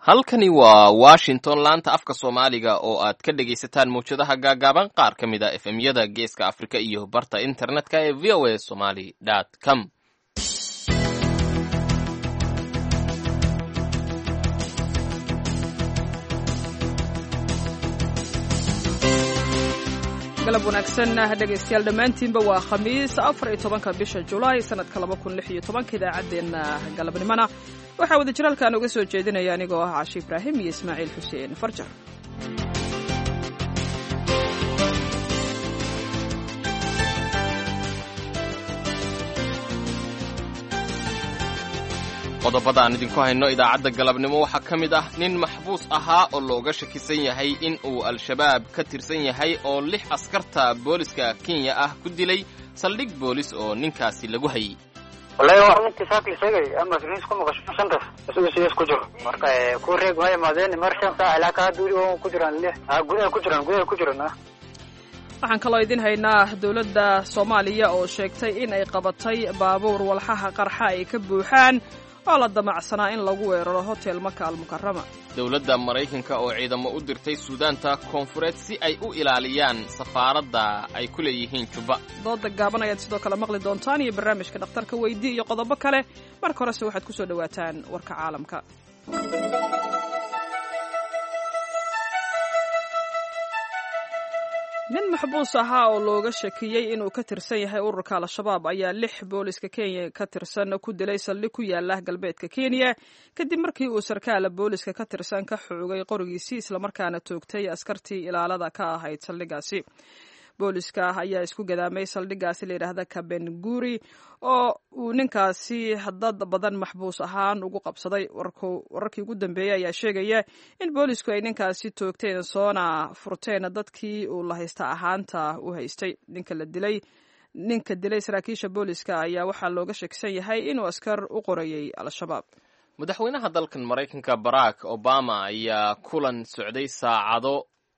halkani waa Washington laanta afka Soomaaliga oo aad ka dhagaysataan muujadaha gaagaaban qaar ka mid ah FM-yada Geeska Afrika iyo barta internetka ee voasomali.com. galab wanaagsan dhegaystayaal dhammaantiinba waa khamiis 14 bisha Julaay sanadka 2016 idaacadeena galabnimana waxaa wada jiraalkan uga soo jeedinaya anigoo ah Caashi Ibraahim iyo Ismaaciil Xuseen Farjar. qodobada aan idinku hayno idaacadda galabnimo waxaa ka mid ah nin maxbuus ahaa oo looga shakisan yahay in uu al-shabaab ka tirsan yahay oo 6 askarta booliska Kenya ah ku dilay saldhig boolis oo ninkaasi lagu hayay. wallahi waa mid saakli sheegay ama isku maqasho shanta isku jiro marka ku reeg way maadeen marshan saac ilaa ka duuri oo ku jiraan gudaha ku jiraan waxaan kaloo idin haynaa dawladda Soomaaliya oo sheegtay in ay qabatay baabuur walxaha qarxa ay ka buuxaan oo la damacsanaa in lagu weeraro hotel Maka al-Mukarrama. dawladda Mareykanka oo ciidamo u dirtay Suudaanta Koonfureed si ay u ilaaliyaan safaaradda ay ku leeyihiin Juba. dooda gaaban ayaad sidoo kale maqli doontaan iyo barnaamijka dhakhtarka weydii iyo qodobo kale marka horese waxaad ku soo dhawaataan warka caalamka. nin maxbuus ahaa oo looga shakiyey inuu ka tirsan yahay ururka al-shabaab ayaa 6 booliska Kenya ka tirsan ku dilay saldhig ku yaala galbeedka Kenya kadib markii uu sarkaal booliska ka tirsan ka xoogay qorigiisii isla markaana toogtay askartii ilaalada ka ahayd saldhigaasi. booliska ayaa isku gadaamay saldhigaasi la yiraahdo Kabenguri oo uu ninkaasi dad badan maxbuus ahaan ugu qabsaday. wararkii ugu dambeeyay ayaa sheegaya in boolisku ay ninkaasi toogteen soona furteen dadkii uu la haysta ahaanta u haystay. ninka dilay saraakiisha booliska ayaa waxaa looga shakisan yahay inuu askar u qorayay al-shabaab. madaxweynaha dalkan Mareykanka Barack Obama ayaa kulan socday saacado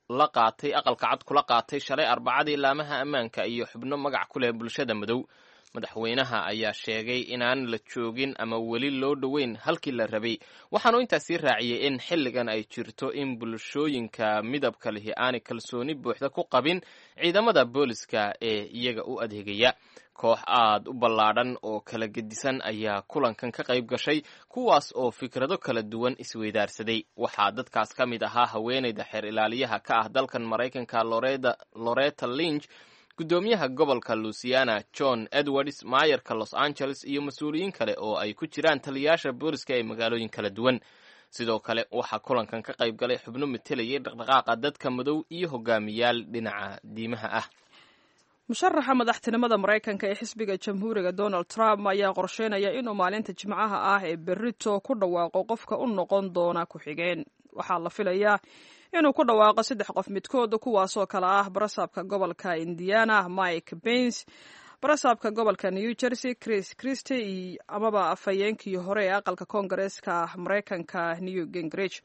aqalka cad kula qaatay shalay Arbacadii laamaha ammaanka iyo xubno magac ku leh bulshada madow. madaxweynaha ayaa sheegay inaan la joogin ama weli loo dhoweyn halkii la rabay, waxaanu intaasi raaciyay in xilligan ay jirto in bulshooyinka midabka lihi aanay kalsooni buuxda ku qabin ciidamada booliska ee iyaga u adeegaya. koox aad u ballaadhan oo kala gedisan ayaa kulankan ka qayb gashay, kuwaas oo fikrado kala duwan isweydaarsaday. waxaa dadkaas ka mid ahaa haweeneyda xeer ilaaliyaha ka ah dalkan Mareykanka Loretta Lynch, gudoomiyaha gobolka Louisiana John Edwards, maayarka Los Angeles iyo mas-uuliyiin kale oo ay ku jiraan taliyayaasha booliska ee magaalooyin kala duwan. sidoo kale waxaa kulankan ka qayb galay xubno metelayay dhaqdhaqaaqa dadka madow iyo hogaamiyaal dhinaca diimaha ah. musharaxa madaxtinimada Mareykanka ee xisbiga Jamhuuriga Donald Trump ayaa qorsheynaya inuu maalinta Jimcaha ah ee berrito ku dhawaaqo qofka u noqon doona ku-xigeen. waxaa la filayaa inuu ku dhawaaqo 3 qof midkood kuwaasoo kala ah barasaabka gobolka Indiana Mike Pence, barasaabka gobolka New Jersey Chris Christie amaba afhayeenkii hore ee aqalka Koongareeska Mareykanka Newt Gingrich.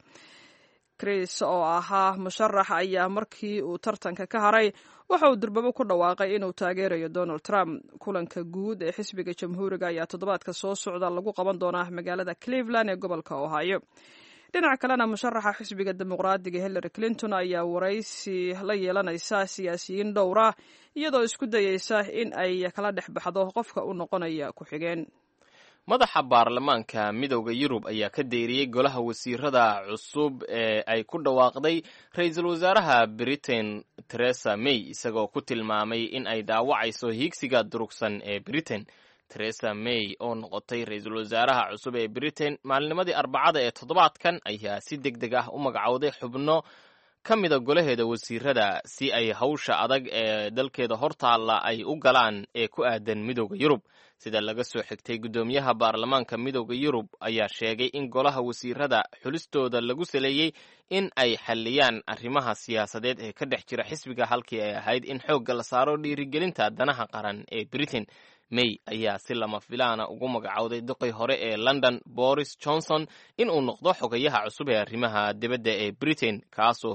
Chris oo ahaa musharax ayaa markii uu tartanka ka haray waxa uu durbabo ku dhawaaqay inuu taageerayo Donald Trump. kulanka guud ee xisbiga Jamhuuriga ayaa toddobaadka soo socda lagu qaban doonaa magaalada Cleveland ee gobolka Ohio. dhinaca kalena musharaxa xisbiga dimuqraadiga Hillary Clinton ayaa waraysi la yeelanaysa siyaasiyiin dhowr ah iyadoo isku dayaysa in ay kala dhex baxdo qofka u noqonaya ku-xigeen. madaxa baarlamaanka midowda Yurub ayaa ka deeriyey golaha wasiirada cusub ee ay ku dhawaaqday ra'iisul wasaaraha Britain Theresa May, isagoo ku tilmaamay in ay dhaawacayso hiigsiga durugsan ee Britain. Theresa May oo noqotay ra'iisul wasaaraha cusub ee Britain maalinimadii Arbacada ee toddobaadkan ayaa si degdeg ah u magacowday xubno ka mida golaheeda wasiirada si ay hawsha adag ee dalkeeda hortaalla ay u galaan ee ku aadan midowda Yurub. sida laga soo xigtay gudoomiyaha baarlamaanka midowda Yurub ayaa sheegay in golaha wasiirada xulistooda lagu saleeyay in ay xalliyaan arrimaha siyaasadeed ee ka dhex jira xisbiga halkii ay ahayd in xoogga la saaro dhiirigelinta danaha qaran ee Britain. May ayaa si lama filaana ugu magacowday duqii hore ee London Boris Johnson in uu noqdo xogayaha cusub ee arrimaha dibadda ee Britain, kaasoo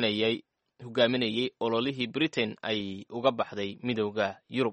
hogaaminayay ololihii Britain ay uga baxday midowda Yurub.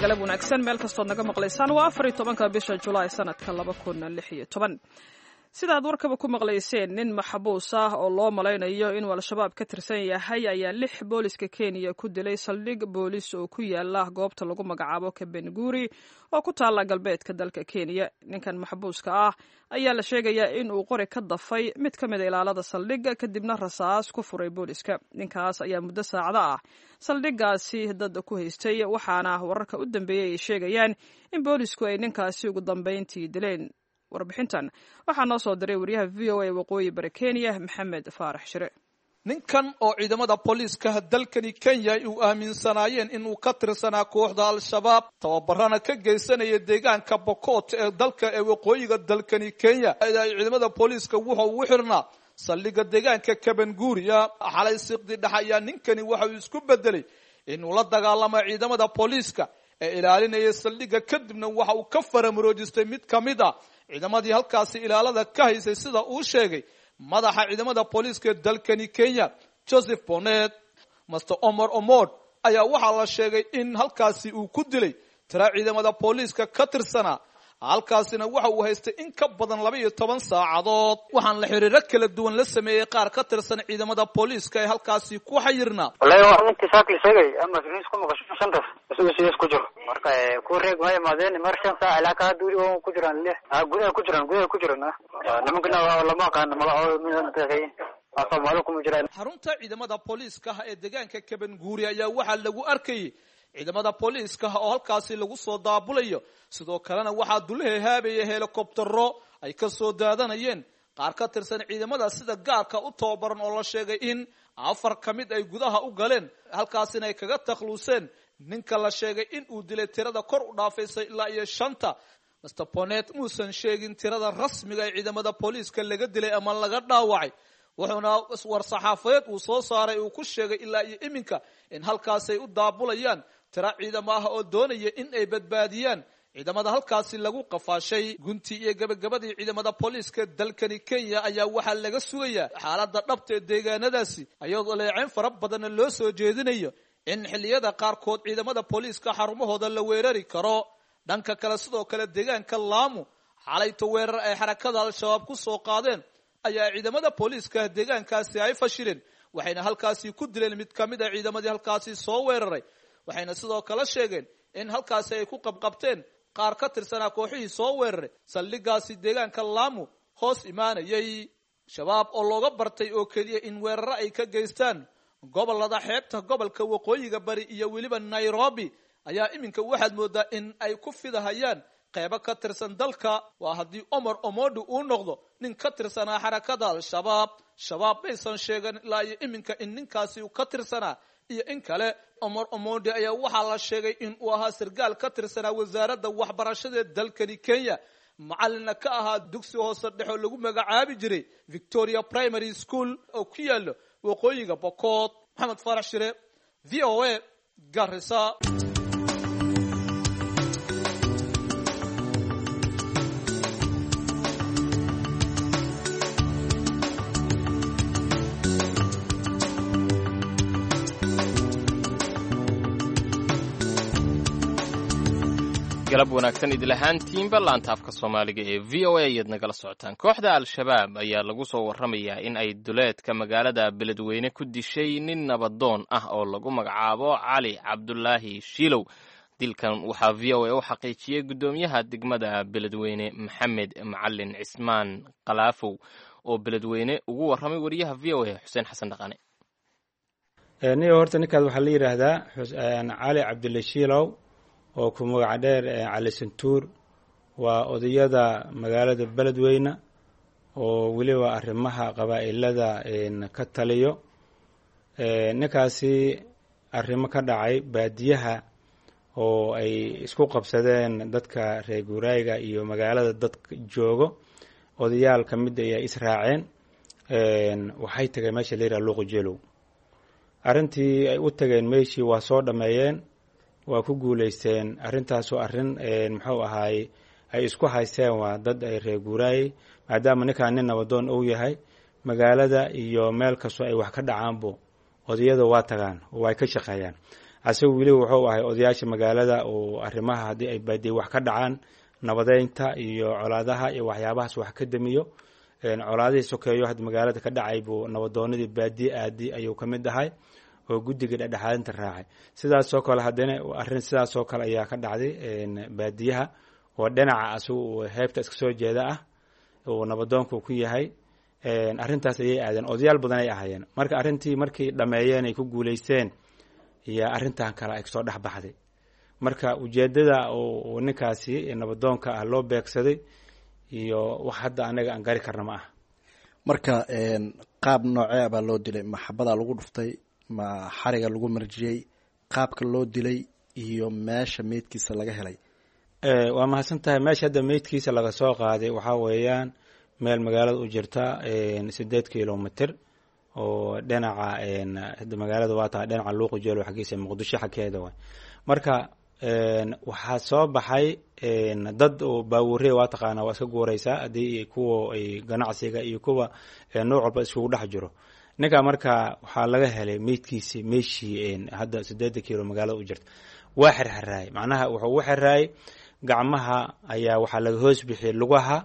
galab wanaagsan meel kastood naga maqlaysaan waa 14 bisha Julaay sanadka 2016 sida aad warkaba ku maqlayseen nin maxbuus ah oo loo malaynayo inuu al-shabaab ka tirsan yahay ayaa 6 booliska Kenya ku dilay saldhig boolis oo ku yaala goobta lagu magacaabo Kabenguuri oo ku taala galbeedka dalka Kenya ninkan maxbuuska ah ayaa la sheegayaa in uu qori ka dafay mid ka mid ah ilaalada saldhigga kadibna rasaas ku furay booliska ninkaas ayaa muddo saacada ah saldhiggaasi dad ku haystay waxaana wararka u dambeeyay ay sheegayaan in boolisku ay ninkaasi ugu dambeyntii dileen warbixintan waxaa noo soo diray wariyaha VOA waqooyi bari Kenya Maxamed Faarax Shire ninkan oo ciidamada booliska dalkani Kenya uu aaminsanaayeen inuu ka tirsanaa kooxda al-shabaab tababarana ka geysanaya deegaanka Pokot ee dalka ee waqooyiga dalkani Kenya ciidamada booliska wuxuu u xirnaa saldhigga deegaanka Kabenguuri xalay siqdi dhaxaya ninkani waxa uu isku bedelay inuu la dagaalamo ciidamada booliska ee ilaalinaya saldhigga kadibna waxa uu ka faramuroojistay mid kamid ah ciidamadii halkaasi ilaalada ka haysay sida uu sheegay madaxa ciidamada booliska dalkani Kenya Joseph Bonet Master Omar Omod ayaa waxa la sheegay in halkaasi uu ku dilay tira ciidamada booliska ka tirsana halkaasina waxa uu haystay in ka badan 12 saacadood waxaan la xiriiro kala duwan la sameeyay qaar ka tirsan ciidamada booliska ee halkaasi ku xayirna wallahi waa intii saakii sheegay ama isniis ku maqasho shantas isku ku jiro marka ku reeg way maadeen marshan saa ilaa ka duuri oo ku jiraan leh gudaha ku jiraan nimankana lama qaan magaco xarunta ciidamada booliska ee deegaanka Kabenguuri ayaa waxa lagu arkay ciidamada booliska oo halkaasi lagu soo daabulayo sidoo kalena waxa dulhe haabaya helicoptero ay ka soo daadanayeen qaar ka tirsan ciidamada sida gaarka u tababaran oo la sheegay in 4 kamid ay gudaha u galeen halkaasina ay kaga takhluseen ninka la sheegay in uu dilay tirada kor u dhaafaysay ilaa iyo 5 Mr. Bonet muusan sheegin tirada rasmiga ee ciidamada booliska laga dilay ama laga dhaawacay wuxuuna war saxaafadeed uu soo saaray uu ku sheegay ilaa iyo iminka in halkaas ay u daabulayaan tira ciidamada oo doonaya in ay badbaadiyaan ciidamada halkaasi lagu qafaashay gunti iyo gabagabadii ciidamada booliska dalkani Kenya ayaa waxa laga sugayaa xaaladda dhabta ee deegaanadaasi ayadoo leeyahay fara badan loo soo jeedinayo in xilliyada qaar kood ciidamada booliska xarumahooda la weerari karo dhanka kale sidoo kale deegaanka Lamu xalayto weerar ay xarakada al-shabaab ku soo qaadeen ayaa ciidamada booliska deegaankaasi ay fashileen waxayna halkaasi ku dileen mid kamid ah ciidamadii halkaasi soo weeraray waxayna sidoo kale sheegeen in halkaasi ay ku qabqabteen qaar ka tirsanaa kooxihii soo weeraray saldhiggaasi deegaanka Lamu hoos imaanayay shabaab oo looga bartay oo kaliya in weeraro ay ka geystaan gobolada xeebta gobolka waqooyiga bari iyo weliba Nairobi ayaa iminka waxaad moodaa in ay ku fidahayaan qaybo ka tirsan dalka waa haddii Omar Omodu uu noqdo nin ka tirsanaa xarakada al-shabaab shabaab baysan sheegan ilaa iyo iminka in ninkaasi uu ka tirsanaa iyo in kale Omar Omodu ayaa waxaa la sheegay in uu ahaa sargaal ka tirsanaa wasaaradda waxbarashada dalkani Kenya macalina ka ahaa dugsi hoose dhexe lagu magacaabi jiray Victoria Primary School oo ku yaalo waqooyiga Pokot Maxamed Faarax Shire VOA Garissa galab wanaagsan idlahaantiinba laanta afka Soomaaliga ee VOA ayaad nagala socotaan kooxda al-shabaab ayaa lagu soo warramayaa in ay duleedka magaalada Beledweyne ku dishay nin nabadoon ah oo lagu magacaabo Cali Cabdullaahi Shiilow dilkan waxaa VOA u xaqiijiyay gudoomiyaha degmada Beledweyne Maxamed Macallin Cismaan Qalaafow oo Beledweyne ugu warramay wariyaha VOA Xuseen Xasan Dhaqane horta ninkaas waxaa la yiraahdaa Cali Cabdullaahi Shiilow oo ku magac dheer Cali Santuur waa odayada magaalada Beledweyne oo waliba arrimaha qabaa'ilada ka taliyo ninkaasi arrimo ka dhacay baadiyaha oo ay isku qabsadeen dadka reer guurayga iyo magaalada dadka joogo odayaal kamid ah ay israaceen waxay tageen meesha la yiraahdo Luqjeelow arrintii ay u tageen meeshii waa soo dhameeyeen waa ku guuleysteen arrintaas oo arrin muxuu ahaay ay isku haysteen waa dad ay reer guuray maadaama ninkaan nin nabadoon uu yahay magaalada iyo meel kasto ay wax ka dhacaanbo odayada waa tagaan oo ay ka shaqeeyaan asaga weli wuxuu ahay odayaasha magaalada oo arrimaha haddii ay baadiye wax ka dhacaan nabadeynta iyo colaadaha iyo waxyaabahaas wax ka damiyo colaadihii sokeeyo hadda magaalada ka dhacay buu nabadoonadii baadiye aadi ayuu ka mid ahay oo guddiga dhexdhexaadinta raacay sidaasoo kale haddana arrin sidaasoo kale ayaa ka dhacday baadiyaha oo dhinaca asagu heebta iska soo jeeda ah oo nabadoonku ku yahay arrintaas ayay aadeen odayaal badan ay ahaayeen marka arrintii markay dhameeyeen ay ku guulaysteen iyo arrintan kale ay kasoo dhex baxday marka ujeedada oo ninkaasi nabadoonka ah loo beegsaday iyo wax hadda anaga aan gari karna ma ah marka qaab noocee baa loo dilay maxabadaa lagu dhuftay ma xariga lagu marjiyey qaabka loo dilay iyo meesha meydkiisa laga helay waa mahadsan tahay meesha hadda meydkiisa laga soo qaaday waxaa weeyaan meel magaalada u jirta 8 kilomitr oo dhinaca hadda magaalada waa tahay dhinaca luuqa jeelo xagiisa muqdisho xageeda way marka waxaa soo baxay dad oo baawure waa taqaana waa iska guuraysaa haddii kuwa ay ganacsiga iyo kuwa nooc walba iskugu dhex jiro ninka marka waxaa laga helay meydkiisi meeshii hadda 8 kilo magaalada u jirta waa xirxiraay macnaha wuxuu u xiraay gacmaha ayaa waxaa laga hoos bixiyay lugaha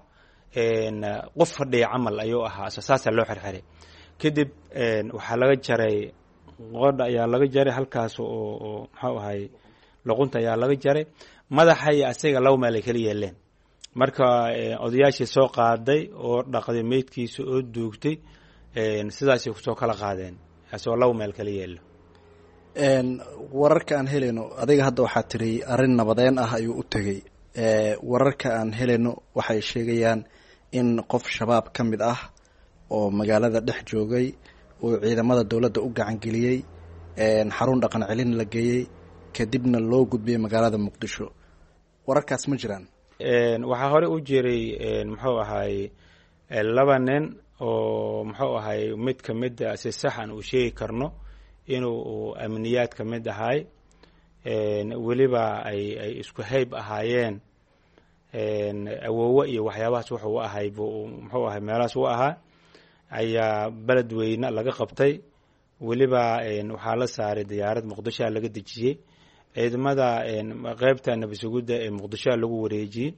qof fadhiya camal ayuu ahaa asaasaa loo xirxiray kadib waxaa laga jaray qodha ayaa laga jaray halkaas oo muxuu ahay luqunta ayaa laga jaray madaxa iyo asaga laba meel ay kala yeeleen marka odayaashii soo qaaday oo dhaqday meydkiisa oo duugtay sidaasay kusoo kala qaadeen asagoo laba meel kala yeelo wararka aan helayno adiga hadda waxaa tiri arrin nabadeen ah ayuu u tegey wararka aan helayno waxay sheegayaan in qof shabaab ka mid ah oo magaalada dhex joogay uu ciidamada dowladda u gacan geliyey xarun dhaqan celin la geeyey kadibna loo gudbiyey magaalada muqdisho wararkaas ma jiraan waxaa hore u jiray muxuu ahay 2 nin oo muxuu ahay mid ka mid ah si sax aan u sheegi karno inuu amniyaad ka mid ahay weliba ay isku hayb ahaayeen awoowo iyo waxyaabahaas wuxuu ahay muxuu ahay meelahaas u ahaa ayaa beledweyne laga qabtay weliba waxaa la saaray diyaarad muqdishoa laga dejiyey ciidamada qeybta nabasugudda ee muqdishoa lagu wareejiyey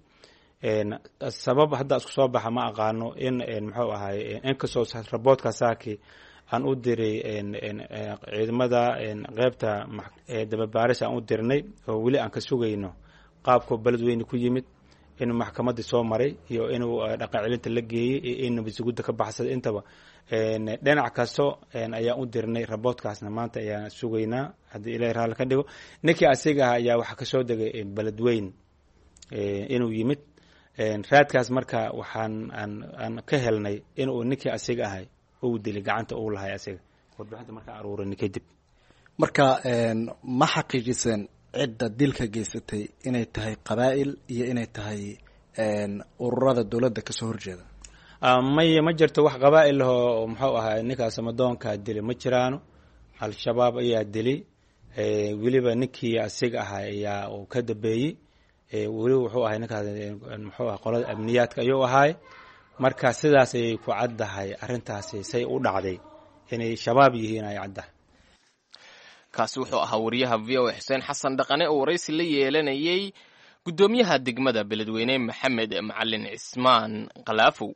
sabab hadda isku soo baxa ma aqaano in muxuu ahay inkastoo raboodka saaki aan u diray ciidamada qeybta dababaaris aan u dirnay oo weli aan ka sugayno qaabkoo beledweyne ku yimid inuu maxkamadii soo maray iyo inuu dhaqan celinta la geeyey iyo in nabasugudda ka baxsaday intaba dhinac kasto ayaan u dirnay raboodkaasna maanta ayaan sugaynaa haddii ilahay raalli ka dhigo ninkii asiga ah ayaa waxaa kasoo degay beledweyne inuu yimid raadkaas marka waxaan aan ka helnay inuu ninkii asiga ahay uu dilay gacanta uu lahay asiga warbixinta markaan aruurinay kadib marka ma xaqiijiseen cidda dilka geysatay inay tahay qabaa'il iyo inay tahay ururada dowladda kasoo horjeeda ma jirto wax qabaa'il oo muxuu ahay ninkaas amadoonka dilay ma jiraano al-shabaab ayaa dilay weliba ninkii asiga ahay ayaa uu ka dambeeyey weliba wuxuu ahay ninkaas muxuu ahay qolada amniyaadka ayuu ahaay marka sidaas ayay ku caddahay arrintaasi say u dhacday inay shabaab yihiin ay caddahay kaasi wuxuu ahaa wariyaha v o xuseen xasan dhaqane oo waraysi la yeelanayay guddoomiyaha degmada beledweyne maxamed macalin cismaan kalaafow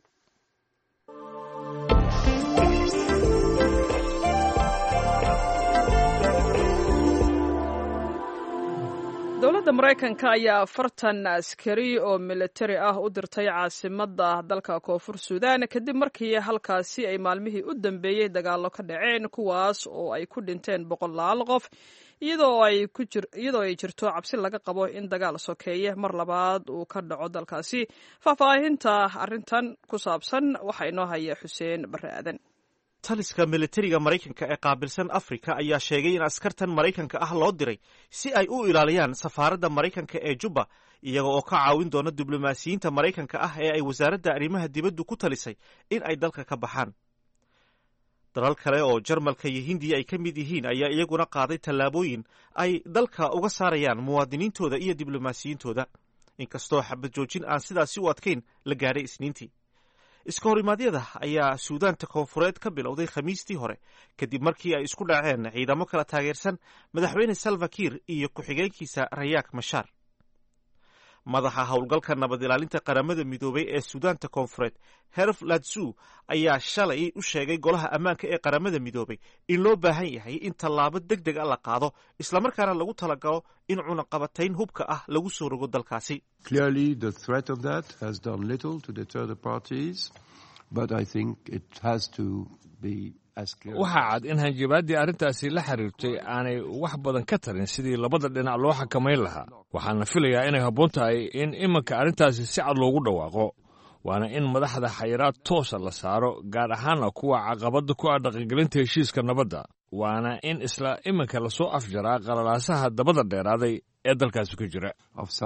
dowladda maraykanka ayaa 40 askari oo militari ah u dirtay caasimadda dalka koonfur suudaan kadib markii halkaasi ay maalmihii u dambeeyey dagaallo ka dhaceen kuwaas oo ay ku dhinteen 100 qof iyadoo ay jirto cabsi laga qabo in dagaal sokeeye mar labaad uu ka dhaco dalkaasi faahfaahinta arrintan ku saabsan waxaa inoo haya xuseen barre aadan taliska militariga maraykanka ee qaabilsan afrika ayaa sheegay in askartan maraykanka ah loo diray si ay u ilaaliyaan safaaradda maraykanka ee juba iyaga oo ka caawin doona diblomaasiyiinta maraykanka ah ee ay wasaaradda arrimaha dibaddu ku talisay in ay dalka ka baxaan dalal kale oo jarmalka iyo hindiya ay ka mid yihiin ayaa iyaguna qaaday tallaabooyin ay dalka uga saarayaan muwaadiniintooda iyo diblomaasiyiintooda inkastoo xabad joojin aan sidaasi u adkayn la gaadhay isniintii iska horimaadyada ayaa suudaanta koonfureed ka bilowday khamiistii hore kadib markii ay isku dhaceen ciidamo kala taageersan madaxweyne salva kiir iyo ku-xigeenkiisa rayaak mashaar. madaxa howlgalka nabad ilaalinta qaramada midoobay ee suudaanta koonfureed herf latsu ayaa shalay u sheegay golaha ammaanka ee qaramada midoobay in loo baahan yahay in tallaabo deg deg a la qaado islamarkaana lagu talagalo in cunaqabatayn hubka ah lagu soo rogo dalkaasi. Clearly the threat of that has done little to deter the parties, but I think it has to be waxaa cad in hanjabaaddii arrintaasi la xiriirtay aanay wax badan ka tarin sidii labada dhinac loo xakamayn lahaa. waxaana filayaa inay habboon tahay in iminka arrintaasi si cad loogu dhawaaqo, waana in madaxda xayiraad toosa la saaro, gaar ahaana kuwa caqabadda ku ah dhaqangelinta heshiiska nabadda, waana in isla iminka lasoo afjaraa qalalaasaha dabada dheeraaday ee dalkaasi ku jira.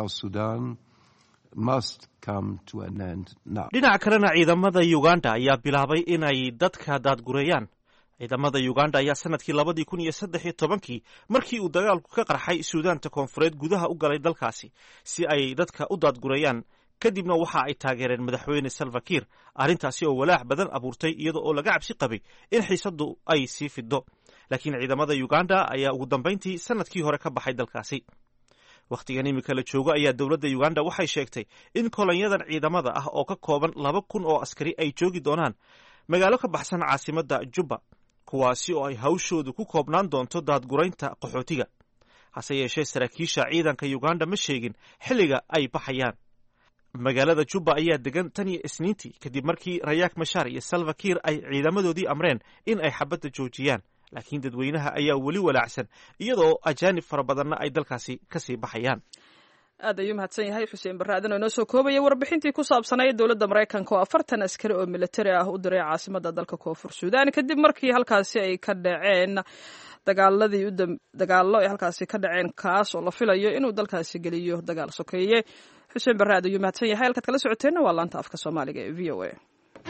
dhinaca kalena ciidamada uganda ayaa bilaabay inay dadka daadgureeyaan. ciidamada uganda ayaa sanadkii 2013 markii uu dagaalku ka qarxay suudaanta koonfureed gudaha u galay dalkaasi si ay dadka u daadgureeyaan, kadibna waxa ay taageereen madaxweyne salva kiir, arrintaasi oo walaac badan abuurtay iyada oo laga cabsi qabay in xiisaddu ay sii fido. laakiin ciidamada uganda ayaa ugu dambayntii sanadkii hore ka baxay dalkaasi. wakhtigan imika la joogo ayaa dowladda uganda waxay sheegtay in kolonyadan ciidamada ah oo ka kooban 2,000 oo askari ay joogi doonaan magaalo ka baxsan caasimadda Juba, kuwaasi oo ay hawshoodu ku koobnaan doonto daadguraynta qaxootiga. hase yeeshee saraakiisha ciidanka uganda ma sheegin xilliga ay baxayaan. magaalada Juba ayaa degan tan iyo Isniintii kadib markii rayaak mashaar iyo salva kiir ay ciidamadoodii amreen in ay xabadda joojiyaan, laakiin dadweynaha ayaa weli walaacsan iyadoo ajaanib fara badanna ay dalkaasi kasii baxayaan. aad ayuu mahadsan yahay xuseen barre aadan oo inoo soo koobaya warbixintii ku saabsanayd dowladda maraykanka oo 40 askari oo militari ah u diray caasimadda dalka koonfur suudaan kadib markii halkaasi ay ka dhaceen dagaallo ay halkaasi ka dhaceen, kaas oo la filayo inuu dalkaasi geliyo dagaal sokeeye. xuseen barre aad ayuu mahadsan yahay. halkaad kala socoteenna waa laanta afka soomaaliga ee v o a.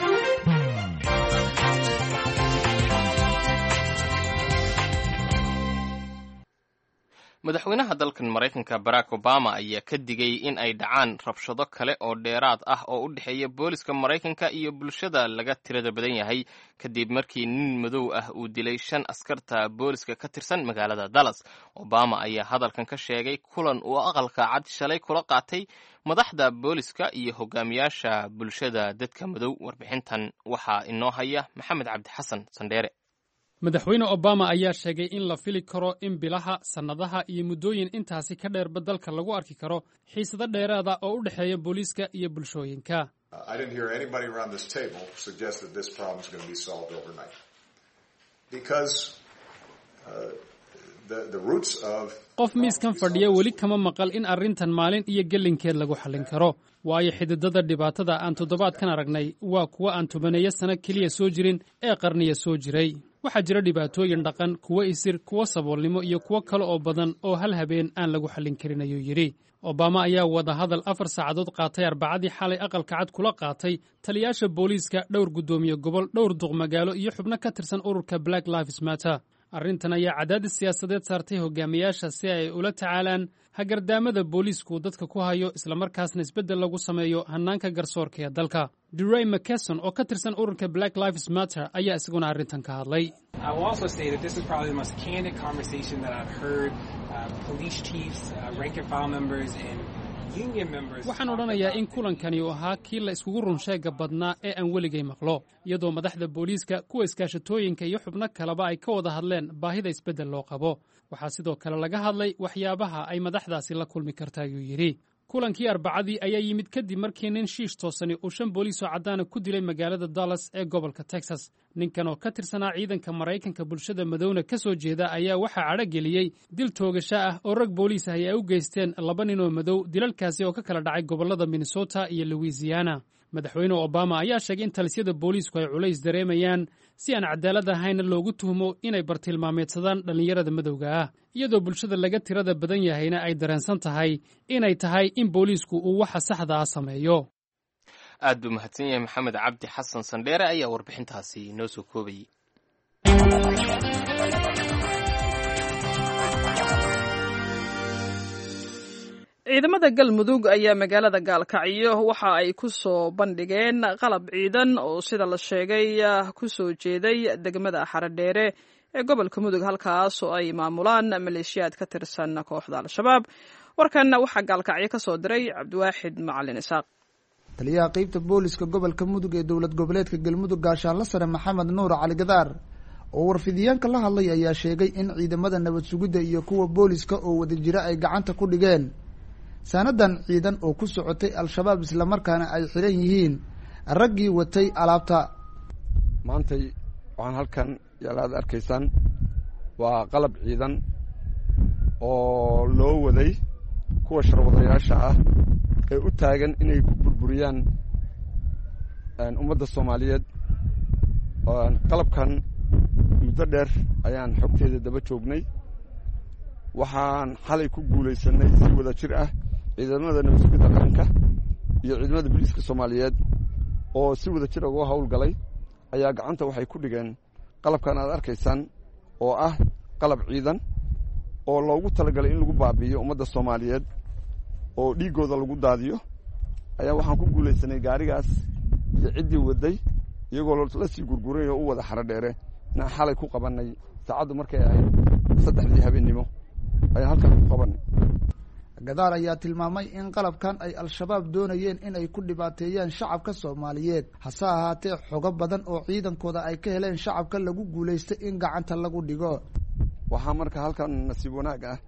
madaxweynaha dalkan maraykanka barack obama ayaa ka digay in ay dhacaan rabshado kale oo dheeraad ah oo u dhexeeya booliska maraykanka iyo bulshada laga tirada badan yahay kadib markii nin madow ah uu dilay 5 askarta booliska ka tirsan magaalada Dallas. obama ayaa hadalkan ka sheegay kulan uu aqalka cad shalay kula qaatay madaxda booliska iyo hogaamiyaasha bulshada dadka madow. warbixintan waxaa inoo haya maxamed cabdi xasan sandheere. madaxweyne obama ayaa sheegay in la fili karo in bilaha, sannadaha iyo muddooyin intaasi ka dheerba dalka lagu arki karo xiisado dheeraada oo u dhexeeya booliiska iyo bulshooyinka. qof miiskan fadhiya weli kama maqal in arrintan maalin iyo gelinkeed lagu xallin karo, waayo xididada dhibaatada aan toddobaadkan aragnay waa kuwa aan 10 sano keliya soo jirin ee qarniya soo jiray. waxaa jira dhibaatooyin dhaqan, kuwo isir, kuwo saboolnimo iyo kuwo kale oo badan oo hal habeen aan lagu xallin karin, ayuu yidhi. obama ayaa wada hadal 4 saacadood qaatay Arbacadii xalay aqalka cad kula qaatay taliyaasha booliiska, dhowr guddoomiye gobol, dhowr duq magaalo iyo xubno ka tirsan ururka Black Lives Matter. arrintan ayaa cadaadis siyaasadeed saartay hogaamiyaasha si ay ula tacaalaan hagardaamada booliisku dadka ku hayo, islamarkaasna isbeddel lagu sameeyo hannaanka garsoorka ee dalka. DeRay McKesson oo ka tirsan ururka Black Lives Matter ayaa isaguna arrintan ka hadlay. waxaan odhanayaa in kulankani uu ahaa kii la iskugu runsheega badnaa ee aan weligay maqlo, iyadoo madaxda booliiska, kuwa iskaashatooyinka iyo xubno kaleba ay ka wada hadleen baahida isbeddel loo qabo. waxaa sidoo kale laga hadlay waxyaabaha ay madaxdaasi la kulmi karta, ayuu yidhi. kulankii Arbacadii ayaa yimid kadib markii nin shiish toosani uu 5 booliis oo caddaana ku dilay magaalada Dallas ee gobolka Texas. ninkan oo ka tirsanaa ciidanka Maraykanka bulshada madowna ka soo jeeda ayaa waxaa cadho geliyey dil toogasho ah oo rag booliis ah ay u geysteen 2 nin oo madow, dilalkaasi oo ka kala dhacay gobollada Minnesota iyo Louisiana. madaxweyne Obama ayaa sheegay in talisyada booliisku ay culays dareemayaan si aan cadaalad ahayn loogu tuhmo inay bartilmaameedsadaan dhallinyarada madowga ah, iyadoo bulshada laga tirada badan yahayna ay dareensan tahay inay tahay in booliisku uu waxa saxda ah sameeyo. aad buu mahadsan yahay maxamed cabdi xasan sandheere ayaa warbixintaasi noo soo koobayay. ciidamada galmudug ayaa magaalada gaalkacyo waxa ay ku soo bandhigeen qalab ciidan oo sida la sheegay ku soo jeeday degmada xaradheere ee gobolka mudug halkaas oo ay maamulaan maleeshiyaad ka tirsan kooxda al-shabaab warkanna waxaa gaalkacyo ka soo diray cabdiwaaxid macalin isaaq taliyaha qeybta booliska gobolka mudug ee dowlad goboleedka galmudug gaashaanla sare maxamed nuur cali gadaar oo warfidiyaanka la hadlay ayaa sheegay in ciidamada nabad sugidda iyo kuwa booliska oo wada jira ay gacanta ku dhigeen saanadan ciidan oo ku socotay al-shabaab islamarkaana ay xiran yihiin raggii watay alaabta. maantay waxaan halkan yaalaad arkaysaan waa qalab ciidan oo loo waday kuwa sharwadayaasha ah ee u taagan inay ku burburiyaan ummadda soomaaliyeed. qalabkan muddo dheer ayaan xogteeda daba joognay, waxaan xalay ku guulaysanay si wada jir ah ciidamada nabad sugidda qaranka iyo ciidamada booliiska soomaaliyeed oo si wada jir uga howlgalay ayaa gacanta waxay ku dhigeen qalabkan aad arkaysaan oo ah qalab ciidan oo loogu talagalay in lagu baabi'iyo ummadda soomaaliyeed oo dhiiggooda lagu daadiyo. ayaa waxaan ku guulaysanay gaarigaas iyo ciddii waday iyagoo la sii gurguray oo u wada xaradheere inaan xalay ku qabannay saacaddu markay ahayd 3 habeenimo ayaan halkan ku qabannay. gadaar ayaa tilmaamay in qalabkan ay al-shabaab doonayeen in ay ku dhibaateeyaan shacabka soomaaliyeed, hase ahaatee xogo badan oo ciidankooda ay ka heleen shacabka lagu guulaystay in gacanta lagu dhigo. waxaa marka halkan nasiib wanaag ah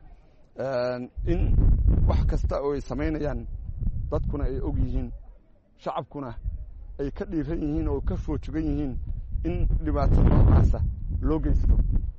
in wax kasta oo ay samaynayaan dadkuna ay og yihiin, shacabkuna ay ka dhiiran yihiin oo ka foojugan yihiin in dhibaato noocaasa loo geysto.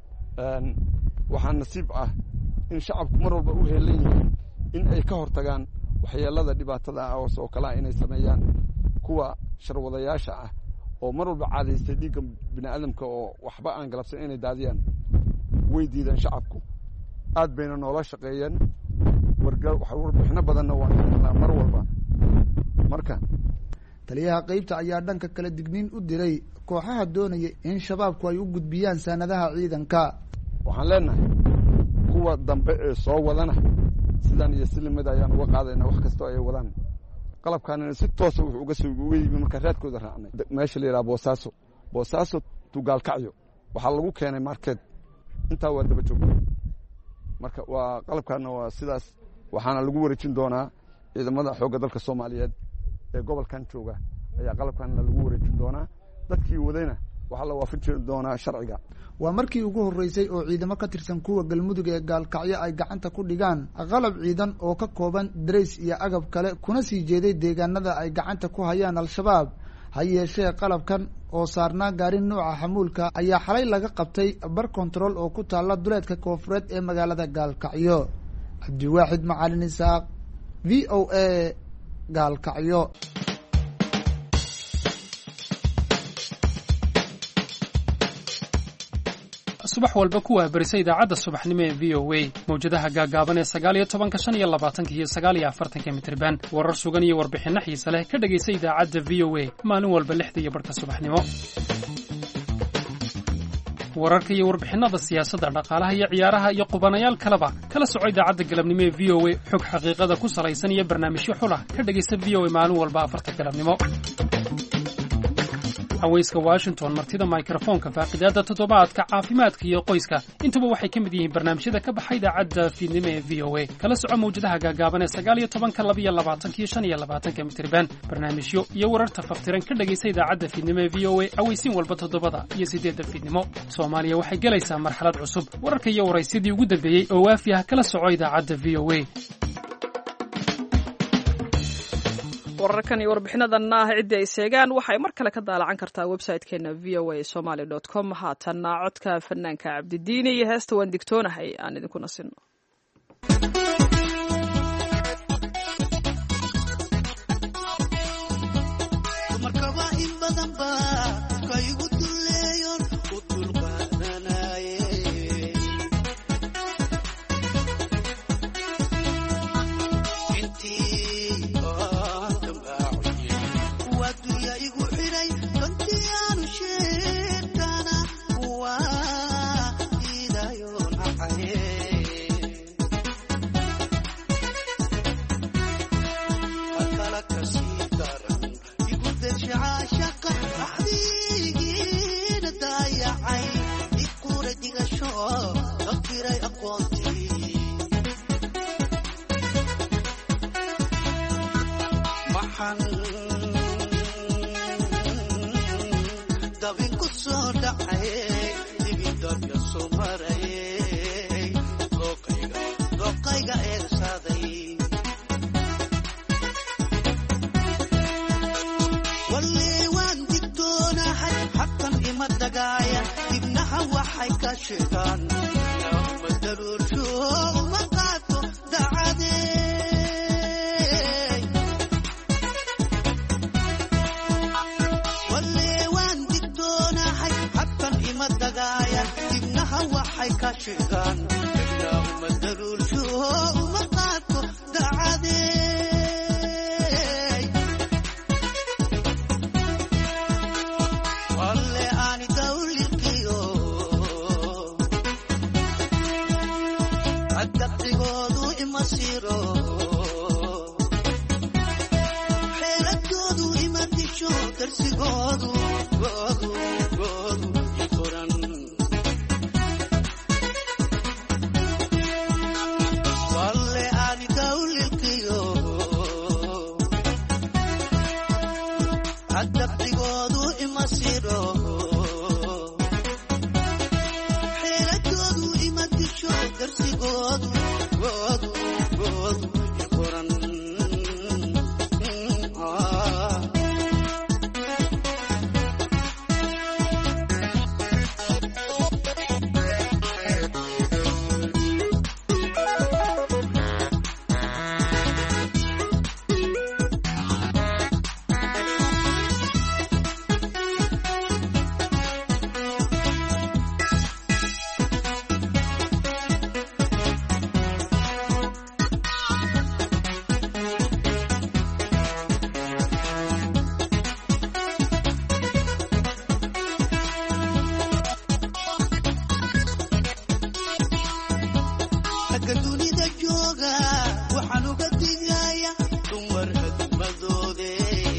waxaa nasiib ah in shacabku mar walba u heelan yihiin in ay ka hortagaan waxyeelada dhibaatada ah oo kale inay sameeyaan kuwa sharwadayaasha ah oo mar walba caadaystay dhiigga bini'aadamka oo waxba aan galabsan inay daadiyaan. way diideen shacabku, aad bayna noola shaqeeyeen, warbixino badanna waan helnaa mar walba. marka taliyaha qeybta ayaa dhanka kala digniin u diray kooxaha doonaya in shabaabku ay u gudbiyaan saanadaha ciidanka. waxaan leenahay kuwa dambe ee soo wadana sidan iyo silimada ayaan uga qaadayna wax kastoo ay wadaan. qalabkaanina si toosa wuxuu uga yimi marka raadkooda raacnay meesha la yidhaha boosaaso tugaalkacyo waxaa lagu keenay markeed intaa waa daba joogna. marka waa qalabkaana waa sidaas, waxaana lagu wareejin doonaa ciidamada xoogga dalka soomaaliyeed ee gobolkan jooga ayaa qalabkaana lagu wareejin doonaa. dadkii wadayna waxaa la waafajin doonaa sharciga. waa markii ugu horreysay oo ciidamo ka tirsan kuwa galmudug ee gaalkacyo ay gacanta ku dhigaan qalab ciidan oo ka kooban darays iyo agab kale kuna sii jeeday deegaanada ay gacanta ku hayaan al-shabaab. ha yeeshee qalabkan oo saarnaa gaari nuuca xamuulka ayaa xalay laga qabtay bar kontarool oo ku taalla duleedka koonfureed ee magaalada gaalkacyo. cabdiwaaxid macalin isaaq, v o a, gaalkacyo. subax walba ku waabarisa idaacadda subaxnimo ee v o a mawjadaha gaagaaban ee 19, 25 iyo 49 mitirban. warar sugan iyo warbixinno xiise leh ka dhegaysa idaacadda v o a maalin walba 6:00 subaxnimo. wararka iyo warbixinnada siyaasadda, dhaqaalaha iyo ciyaaraha iyo qubanayaal kaleba kala soco idaacadda galabnimo ee v o a. xog xaqiiqada ku salaysan iyo barnaamijyo xulah ka dhegaysa v o a maalin walba 4 galabnimo. haweyska washington, martida mikrofoonka, faaqidaada toddobaadka, caafimaadka iyo qoyska, intuba waxay ka mid yihiin barnaamijyada ka baxa idaacadda fiidnimo ee v o a. kala soco mawjadaha gaagaaban ee 19, 22 iyo 25 mitirban. barnaamijyo iyo wararta faftiran ka dhegaysa idaacadda fiidnimo ee v o a aweysiin walba 7 iyo 8 fiidnimo. soomaaliya waxay gelaysaa marxalad cusub. wararka iyo waraysyadii ugu dambeeyey oo waafi ah kala soco idaacadda v o a. wararkan iyo warbixinadanna ciddii ay seegaan waxay mar kale ka daalacan kartaa website-keena voasomali.com. haatanna codka fanaanka cabdidiini iyo heesta waan digtoonahay aan idinku nasino. dabinku soo dhacay dibidabya soo maray dooqayga eersaaday wallee waan digtoonahay xaqan ima dagaaya dibnaha waxay ka sheegaan madaruursho uma qaato dacadee wallee waan digtoonahay xaqan ima dagaaya dibnaha waxay ka sheegaan madaruursho uma qaato dacadee walle aani dawlilkiyo adaqdigoodu ima siro xeeladoodu ima disho darsigoodu goodu ikoran walle aani dawlilkiyo adaqdigoodu ima siro xeeladoodu ima disho darsigoodu goodu ikoran ragga dunida jooga waxaan uga digaya dumar hadmadoode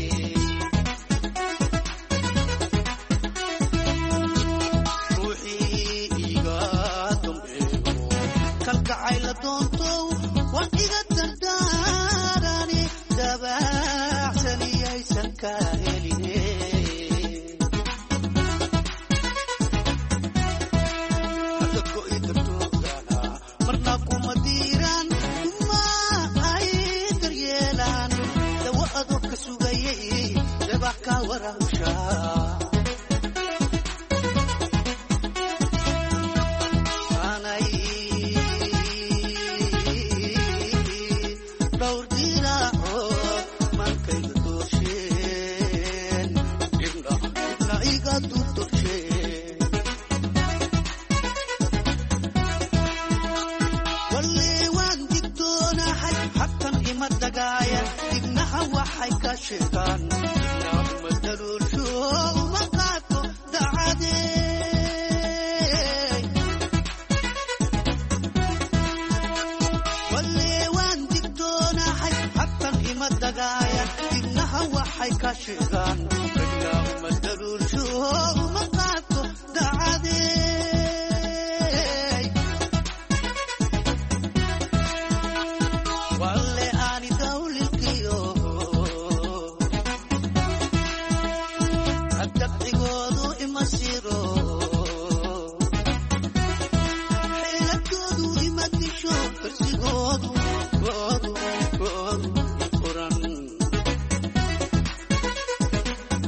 ruuxii iga dambeeyo kalgacay la doontow waan iga dardaarani dabaacsaniyaysan ka heline marna kuma diiraan ma ay daryeelaan dawa adoo ka sugayay dabax ka warahusha aanay dhowr diraaco mankayga doosheen ibna iga duurtorsheen wallee waan digtoonahay xaqan ima dagaaya dibnaha waxay ka sheegaan madaruursho uma qaato dacadee wallee waan digtoonahay xaqan ima dagaaya dibnaha waxay ka sheegaan madaruursho uma qaato dacadee walle aani dawlilkiyo adaqdigoodu ima siro xeeladoodu ima disho darsigoodu goodu ikoran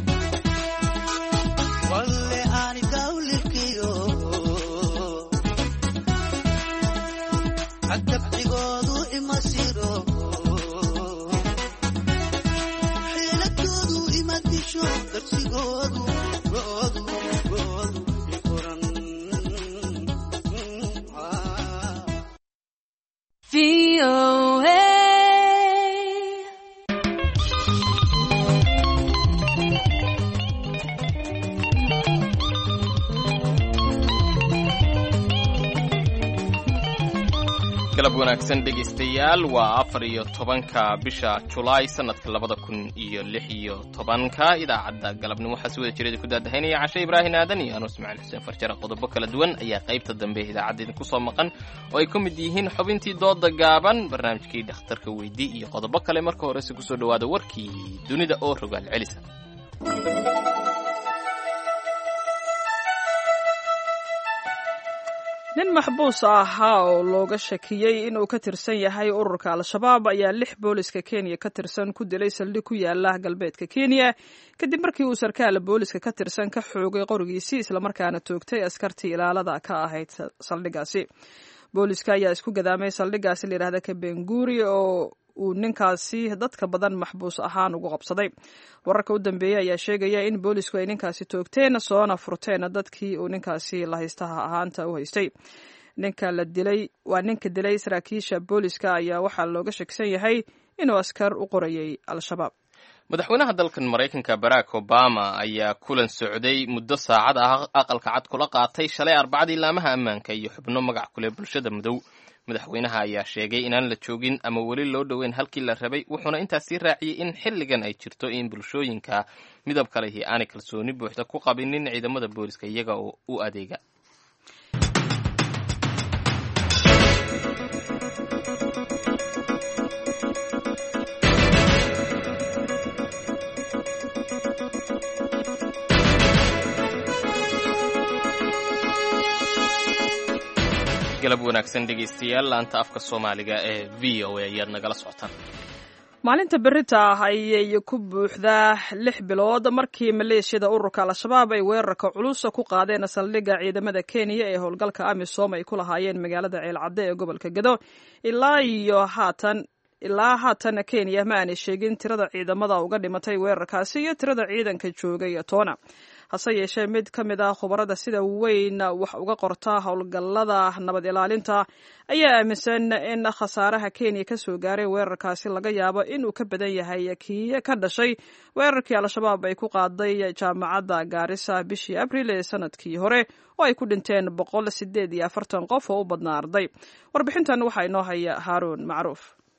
galab wanaagsan dhegaystayaal waa 14 bisha Julaay sanadka 2016 idaacadda galabnimo waxaa si wada jiray ku daadahaynaya Cashe Ibraahin Aadan iyo Anus Macalin Xuseen Farjara qodobo kala duwan ayaa qaybta dambe idaacadda ku soo maqan oo ay ka mid yihiin xubintii dooda gaaban barnaamijkii dhakhtarka weydii iyo qodobo kale marka hore si ku soo dhawaada warkii dunida oo rogaal celisa nin maxbuus ahaa oo looga shakiyey inuu ka tirsan yahay ururka al-shabaab ayaa 6 booliska Kenya ka tirsan ku dilay saldhig ku yaala galbeedka Kenya kadib markii uu sarkaal booliska ka tirsan ka xoogay qorigiisii isla markaana toogtay askartii ilaalada ka ahayd saldhigaasi. Booliska ayaa isku gadaamay saldhigaasi la yiraahdo Kabenguri oo uu ninkaasi dadka badan maxbuus ahaan ugu qabsaday. Wararka u dambeeyay ayaa sheegaya in boolisku ay ninkaasi toogteen soona furteen dadkii uu ninkaasi la haystaha ahaanta u haystay. Ninka dilay saraakiisha booliska ayaa waxaa looga shaksan yahay inuu askar u qorayay al-shabaab. madaxweynaha dalkan Mareykanka Barack Obama ayaa kulan socday muddo saacad ah aqalka cad kula qaatay shalay Arbacadii laamaha ammaanka iyo xubno magac kule bulshada madow. madaxweynaha ayaa sheegay inaan la joogin ama weli loo dhoweyn halkii la rabay wuxuuna intaasi raaciyay in xilligan ay jirto in bulshooyinka midabka leh aanay kalsooni buuxda ku qabinin ciidamada booliska iyaga oo u adeega. galab wanaagsan dhegaystayaal laanta afka Soomaaliga ee VOA ayaad nagala socotaan. maalinta berita ayay ku buuxdaa 6 bilood markii maleeshiyada ururka al-shabaab ay weerarka culus ku qaadeen saldhigga ciidamada Kenya ee howlgalka AMISOM ay ku lahaayeen magaalada Ceelcadde ee gobolka Gedo. ilaa haatan Kenya ma aanay sheegin tirada ciidamada uga dhimatay weerarkaasi iyo tirada ciidanka joogay toona. hase yeeshee mid ka mid ah khubarada sida weyn wax uga qorta howlgallada nabad ilaalinta ayaa aaminsan in khasaaraha Kenya ka soo gaaray weerarkaasi laga yaabo inuu ka badan yahay kii ka dhashay weerarkii al-shabaab ay ku qaaday jaamacadda Garissa bishii Abriil ee sanadkii hore oo ay ku dhinteen 148 qof oo u badnaa arday. warbixintan waxaa inoo haya Haaruun Macruuf.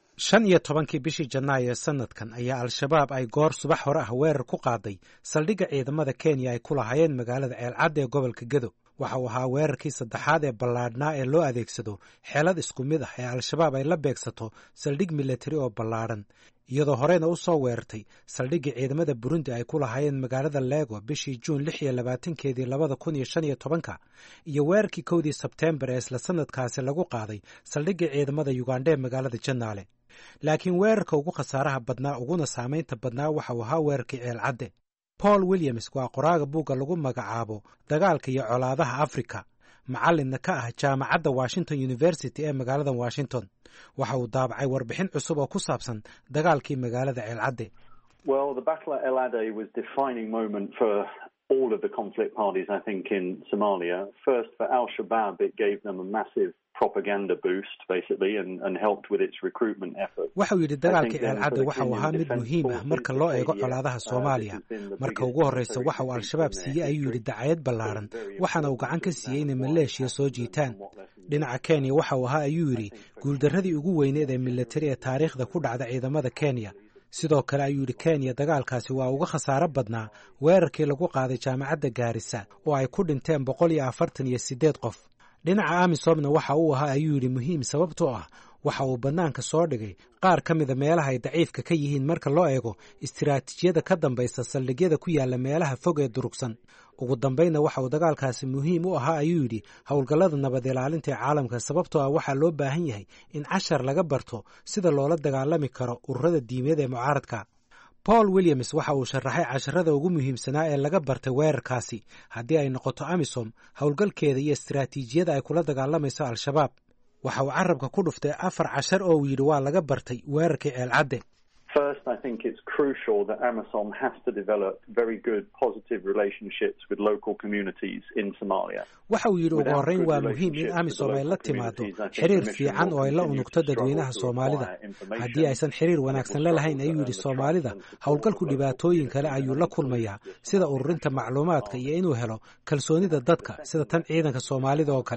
15 bishii Janaayo sanadkan ayaa al-shabaab ay goor subax hore ah weerar ku qaaday saldhigga ciidamada Kenya ay ku lahaayeen magaalada Ceelcadde ee gobolka Gedo. waxa uu ahaa weerarkii saddexaad ee ballaadhnaa ee loo adeegsado xeelad isku mid ah ee al-shabaab ay la beegsato saldhig militari oo ballaadhan iyadoo horeyna u soo weerartay saldhiggii ciidamada Burundi ay ku lahaayeen magaalada Lego bishii Juun 26keedii 2015 iyo weerarkii 1 Sebtembar ee isla sanadkaasi lagu qaaday saldhiggii ciidamada Uganda ee magaalada Janaale. laakiin weerarka ugu khasaaraha badnaa uguna saamaynta badnaa waxa uu ahaa weerarkii Ceelcadde. Paul Williams waa qoraaga buugga lagu magacaabo Dagaalka iyo Colaadaha Afrika, macallinna ka ah jaamacadda Washington University ee magaalada Washington. waxa uu daabacay warbixin cusub oo ku saabsan dagaalkii magaalada Ceelcadde. Well, the battle at El Ade was a defining moment for all of the conflict parties, I think, in Somalia. First, for Al-Shabaab, it gave them a massive propaganda boost, basically, and helped with its recruitment effort. waxa uu yidhi dagaalkii Ceelcadde waxa uu ahaa mid muhiim ah marka loo eego colaadaha Soomaaliya. marka ugu horreysa waxa uu al-shabaab siiyey ayuu yidhi dacayad ballaaran waxaana uu gacan ka siiyey inay maleeshiya soo jiitaan. dhinaca Kenya waxa uu ahaa ayuu yidhi guuldarradii ugu weyneed ee militari ee taariikhda ku dhacda ciidamada Kenya. sidoo kale ayuu yidhi Kenya dagaalkaasi waa uga khasaaro badnaa weerarkii lagu qaaday jaamacadda Garissa oo ay ku dhinteen 148 qof. dhinaca AMISOMna waxa uu ahaa ayuu yidhi muhiim sababtoo ah waxa uu bannaanka soo dhigay qaar ka mida meelaha ay daciifka ka yihiin marka loo eego istiraatiijiyada ka dambaysa saldhigyada ku yaala meelaha fog ee durugsan. ugu dambayna waxa uu dagaalkaasi muhiim u ahaa ayuu yidhi howlgallada nabad ilaalinta ee caalamka sababtoo ah waxaa loo baahan yahay in cashar laga barto sida loola dagaalami karo ururada diimeed ee mucaaradka. Paul Williams waxa uu sharaxay casharada ugu muhiimsanaa ee laga bartay weerarkaasi haddii ay noqoto AMISOM howlgalkeeda iyo istiraatiijiyada ay kula dagaalamayso al-shabaab. waxa uu carabka ku dhuftay 4 cashar oo uu yidhi waa laga bartay weerarkii Ceelcadde. First, I think it's crucial that AMISOM has to develop very good positive relationships with local communities in Somalia. waxa uu yidhi ugu horreyn waa muhiim in AMISOM ay la timaado xiriir fiican oo ay la unugto dadweynaha Soomaalida. haddii aysan xiriir wanaagsan la lahayn ayuu yidhi Soomaalida howlgalku dhibaatooyin kale ayuu la kulmayaa sida ururinta macluumaadka iyo inuu helo kalsoonida dadka sida tan ciidanka Soomaalida oo kale.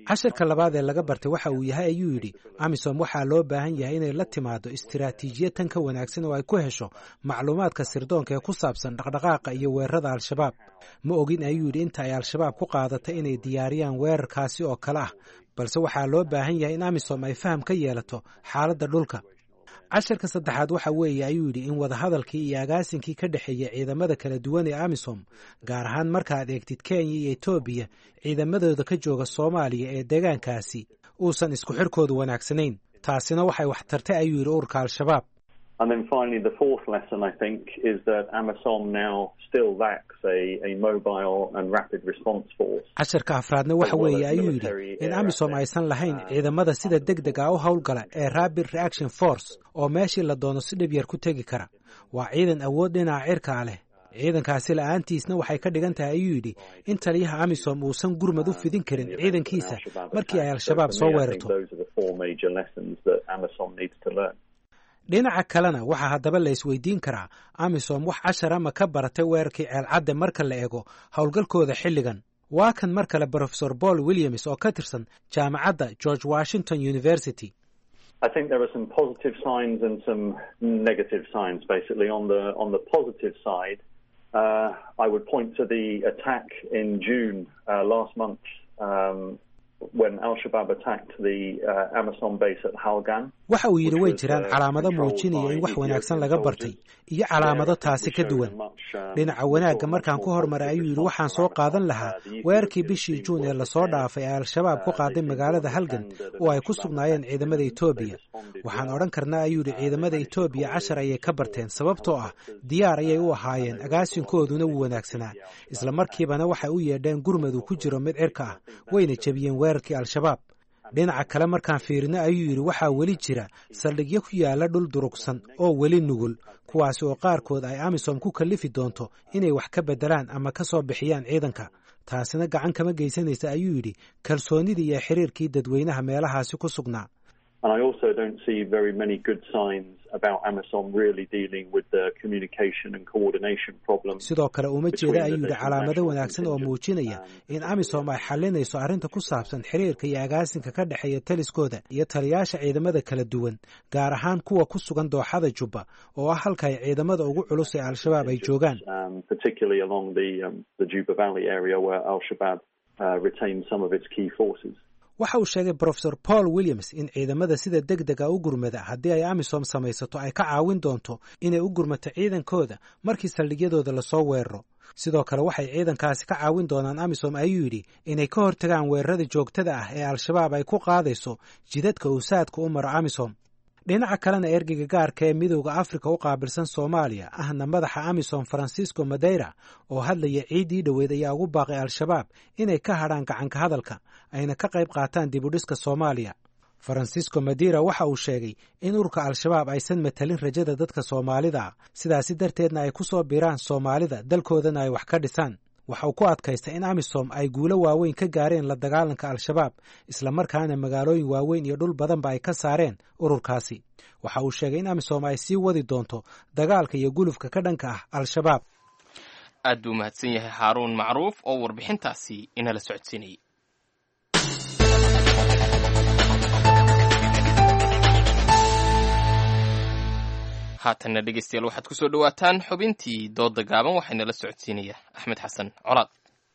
cashirka labaad ee laga bartay waxa uu yahay ayuu yidhi amisom waxaa loo baahan yahay inay la timaado istiraatiijiyad tan ka wanaagsan oo ay ku hesho macluumaadka sirdoonka ee ku saabsan dhaqdhaqaaqa iyo weerarada al-shabaab ma ogin ayuu yidhi inta ay al-shabaab ku qaadatay inay diyaariyaan weerarkaasi oo kale ah balse waxaa loo baahan yahay in amisom ay faham ka yeelato xaaladda dhulka cashirka saddexaad waxa weeye ayuu yidhi in wadahadalkii iyo agaasinkii ka dhexeeya ciidamada kala duwan ee amisom gaar ahaan markaad eegtid kenya iyo etoobiya ciidamadooda ka jooga soomaaliya ee deegaankaasi uusan isku xirkoodu wanaagsanayn taasina waxay wax tartay ayuu yidhi ururka al-shabaab And then finally, the fourth lesson, I think, is that AMISOM now still lacks a mobile and rapid response force. cashirka afraadna waxa weeye ayuu yidhi in amisom aysan lahayn ciidamada sida degdeg ah u howlgala ee rapid reaction force oo meeshii la doono si dhib yar ku tegi kara waa ciidan awood dhinaca cirkaa leh ciidankaasi la'aantiisna waxay ka dhigan tahay ayuu yidhi in taliyaha amisom uusan gurmad u fidin karin ciidankiisa markii ay al-shabaab soo weerarto dhinaca kalena waxaa haddaba la isweydiin karaa amisom wax cashar ama ka baratay weerarkii ceelcadde marka la eego howlgalkooda xilligan waa kan mar kale professor paul williams oo ka tirsan jaamacadda george washington university I think there are some positive signs and some negative signs. Basically, on the positive side, I would point to the attack in June last month when Al-Shabaab attacked the Amisom base at Halgan. waxa uu yidhi way jiraan calaamado muujinaya in wax wanaagsan laga bartay iyo calaamado taasi ka duwan dhinaca wanaagga markaan ku hormaray ayuu yidhi waxaan soo qaadan lahaa weerarkii bishii juun ee lasoo dhaafay ee al-shabaab ku qaaday magaalada halgan oo ay ku sugnaayeen ciidamada etoobiya waxaan odhan karnaa ayuu yidhi ciidamada etoobiya cashar ayay ka barteen sababtoo ah diyaar ayay u ahaayeen agaasinkooduna wuu wanaagsanaa isla markiibana waxay u yeedheen gurmad uu ku jiro mid cirka ah wayna jebiyeen weerarkii al-shabaab dhinaca kale markaan fiirino ayuu yidhi waxaa weli jira saldhigyo ku yaala dhul durugsan oo weli nugul kuwaasi oo qaarkood ay amisom ku kallifi doonto inay wax ka beddelaan ama ka soo bixiyaan ciidanka taasina gacan kama geysanaysa ayuu yidhi kalsoonidii iyo xiriirkii dadweynaha meelahaasi ku sugnaa And I also don't see very many good signs about AMISOM really dealing with the communication and coordination problems. sidoo kale uma jeeda ayuu yidhi calaamado wanaagsan oo muujinaya in amisom ay xalinayso arrinta ku saabsan xiriirka iyo agaasinka ka dhexeeya taliskooda iyo taliyaasha ciidamada kala duwan gaar ahaan kuwa ku sugan dooxada jubba oo ah halka ay ciidamada ugu culus ee al-shabaab ay joogaan particularly along the Juba Valley area where Al-Shabaab retains some of its key forces. waxa uu sheegay professor paul williams in ciidamada sida degdega u gurmada haddii ay amisom samaysato ay ka caawin doonto inay u gurmato ciidankooda markii saldhigyadooda lasoo weeraro sidoo kale waxay ciidankaasi ka caawin doonaan amisom ayuu yidhi inay ka hortagaan weerarada joogtada ah ee al-shabaab ay ku qaadayso jidadka uu saadka u maro amisom dhinaca kalena ergeyga gaarka ee midowda afrika u qaabilsan soomaaliya ahna madaxa amisom francisco madeira oo hadlaya ciiddii dhoweed ayaa ugu baaqay al-shabaab inay ka hadhaan gacanka hadalka ayna ka qayb qaataan dibudhiska soomaaliya francisco madeira waxa uu sheegay in ururka al-shabaab aysan matalin rajada dadka soomaalida ah sidaasi darteedna ay ku soo biiraan soomaalida dalkoodana ay wax ka dhisaan waxa uu ku adkaystay in amisom ay guulo waaweyn ka gaareen la dagaalanka al-shabaab islamarkaana magaalooyin waaweyn iyo dhul badanba ay ka saareen ururkaasi waxa uu sheegay in amisom ay sii wadi doonto dagaalka iyo gulufka ka dhanka ah al-shabaab aad buu mahadsan yahay xaaruun macruuf oo warbixintaasi inala socodsiinayay haatanna dhegeystayaal waxaad ku soo dhowaataan xubintii doodda gaaban waxaynala socodsiinaya axmed xasan colaad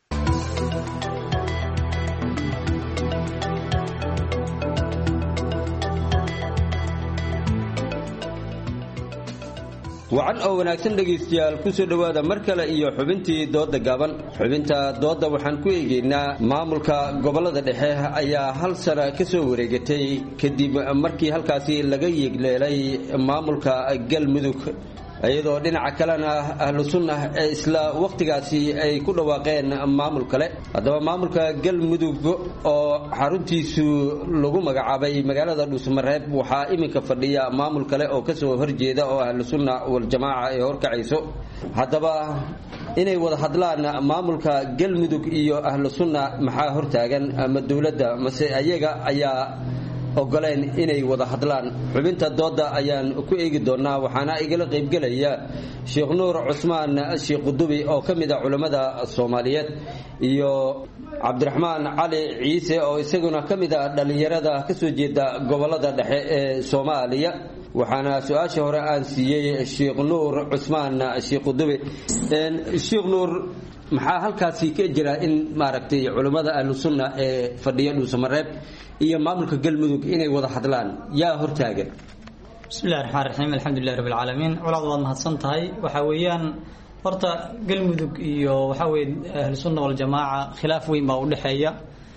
wacan oo wanaagsan dhegaystayaal ku soo dhowaada mar kale iyo xubintii doodda gaaban xubinta doodda waxaan ku eegaynaa maamulka gobollada dhexe ayaa hal sana ka soo wareegatay kadib markii halkaasi laga yeegleelay maamulka galmudug iyadoo dhinaca kalena ahlu sunna ee isla wakhtigaasi ay ku dhawaaqeen maamul kale haddaba maamulka galmudug oo xaruntiisu lagu magacaabay magaalada dhuusmareeb waxaa iminka fadhiya maamul kale oo ka soo horjeeda oo ahlu sunna waljamaaca ay horkacayso haddaba inay wada hadlaan maamulka galmudug iyo ahlu sunna maxaa hortaagan ama dowladda mase ayaga ayaa ogoleen inay wada hadlaan xubinta dooda ayaan ku eegi doonaa waxaana igala qaybgelaya Sheekh Nuur Cusmaan Sheekh Qudubi oo kamid ah culimada Soomaaliyeed iyo Cabdiraxmaan Cali Ciise oo isaguna kamid ah dhalinyarada ka soo jeeda gobolada dhexe ee Soomaaliya waxaana su'aasha hore aan siiyay Sheekh Nuur Cusmaan Sheekh Qudubi Sheekh Nuur maxaa halkaasi ka jira in maaragtay culimada ahlus sunna ee fadhiya Dhuusamareeb iyo maamulka galmudug inay wada hadlaan yaa hortaagan bismillaahir rahmaanir rahiim alxamdulillahi rabbil caalamiin walaal waad mahadsantahay waxa weeyaan horta galmudug iyo waxa weey ahlus sunna wal jamaa khilaaf weyn baa u dhaxeeya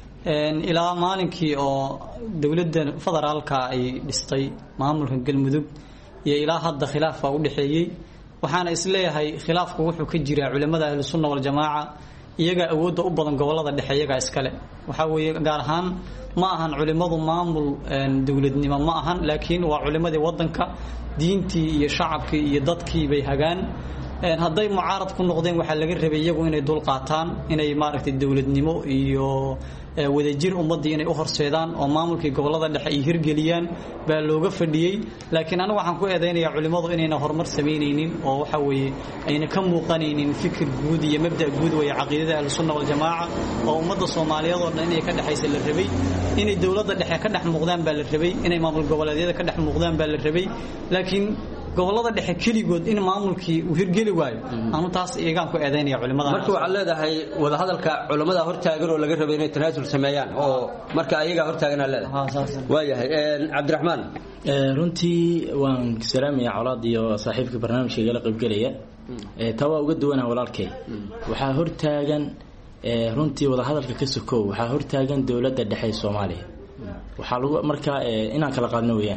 ilaa maalinkii oo dawladda federaalka ay dhistay maamulka galmudug iyo ilaa hadda khilaaf baa u dhaxeeyay waxaana isleeyahay khilaafku wuxuu ka jiraa culimada ahlus sunna wal jamaa iyaga awoodda u badan gobolada dhexe iyaga iskale waxa weeye gaar ahaan ma ahan culimadu maamul dawladnimo ma ahan laakiin waa culimadii wadanka diintii iyo shacabkii iyo dadkii bay hagaan hadday mucaarad ku noqdeen waxa laga rabay iyagu inay dul qaataan inay maaragtay dawladnimo iyo wadajir ummadii inay u horseedaan oo maamulkii gobolada dhexe ay hirgeliyaan baa looga fadhiyay laakiin anigu waxaan ku eedeynayaa culimadu inayna horumar sameynaynin oo waxa weeye ayna ka muuqanaynin fikir guud iyo mabda guud way caqiidada ahlus sunna wal jamaa oo ummadda Soomaaliyeed oo dhan inay ka dhaxaysa la rabay inay dawladda dhexe ka dhex muuqdaan baa la rabay inay maamul goboleedyada ka dhex muuqdaan baa la rabay laakiin gobolada dhexe kaligood in maamulkii uu hirgeli waayo aanu taas iyagaan ku eedeynaya culimada marka waxa leedahay wada hadalka culimada hortaagan oo laga rabay inay tanaasul sameeyaan oo marka ayaga hortaagan leedahay waayahay Cabdiraxmaan runtii waan salaamaya colaad iyo saaxiibka barnaamijka igala qaybgalaya tawa uga duwanaa walaalkay waxa hortaagan runtii wada hadalka ka sokow waxa hortaagan dawladda dhexe ee Soomaaliya waxa lagu marka inaan kala qaadno weeyaan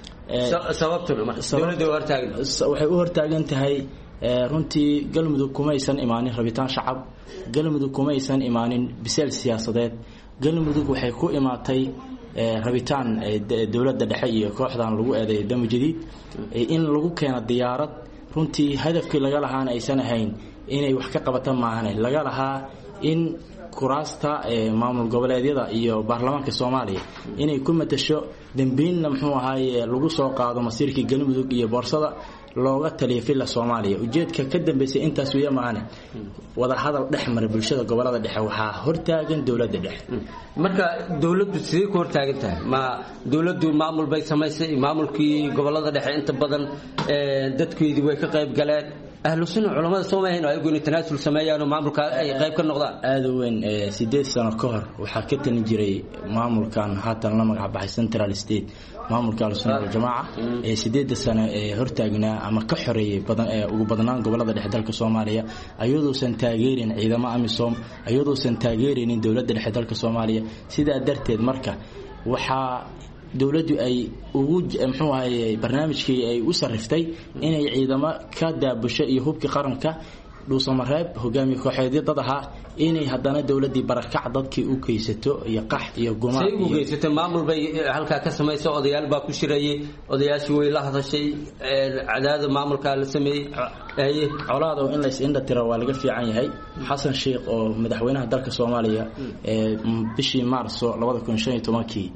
sababtu waxay u hortaagan tahay runtii galmudug kuma aysan imaanin rabitaan shacab galmudug kuma aysan imaanin biseel siyaasadeed galmudug waxay ku imaatay rabitaan dawladda dhexe iyo kooxdan lagu eedeeyo damo jadiid in lagu keeno diyaarad runtii hadafkii laga lahaana aysan ahayn inay wax ka qabataan maahan laga lahaa in kuraasta maamul goboleedyada iyo baarlamaanka Soomaaliya inay ku matasho dambiinna muxuu ahaayay lagu soo qaado masiirkii galmudug iyo boorsada looga taliyo filla Soomaaliya ujeedka ka dambeysay intaas weeye maana wada hadal dhexmar bulshada gobolada dhexe waxa hortaagan dawladda dhexe marka dawladdu sidee ku hortaagan tahay ma dawladdu maamul bay samaysay maamulkii gobolada dhexe inta badan dadkeedii way ka qayb galeen ahlus sunna culimada Soomaaliyeed ay go'aan tanaasul sameeyaan oo maamulka ay qayb ka noqdaan aad weyn 8 sano ka hor waxa ka tan jiray maamulkan haatan la magac baxay Central State maamulka ahlus sunna wal jamaa 8 sano hortaagnaa ama ka xoreeyay badan ugu badnaan gobolada dhexe dalka Soomaaliya ayadoo san taageerin ciidamada AMISOM ayadoo san taageerin dawladda dhexe dalka Soomaaliya sida darteed marka waxa dawladdu ay ugu muxuu ahaayay barnaamijkii ay u sariftay inay ciidamo ka daabusho iyo hubka qaranka Dhuusamareeb hogaamiye kooxeedyada inay hadana dawladii barakac dadkii u kaysato iyo qax iyo gumaa ay u kaysato maamul bay halka ka sameeyay odayaal baa ku shirayay odayaashii way la hadashay cadaada maamulka la sameeyay colaado in la isindha tiro waa laga fiican yahay Xasan Sheekh oo madaxweynaha dalka Soomaaliya bishii Maarso 2015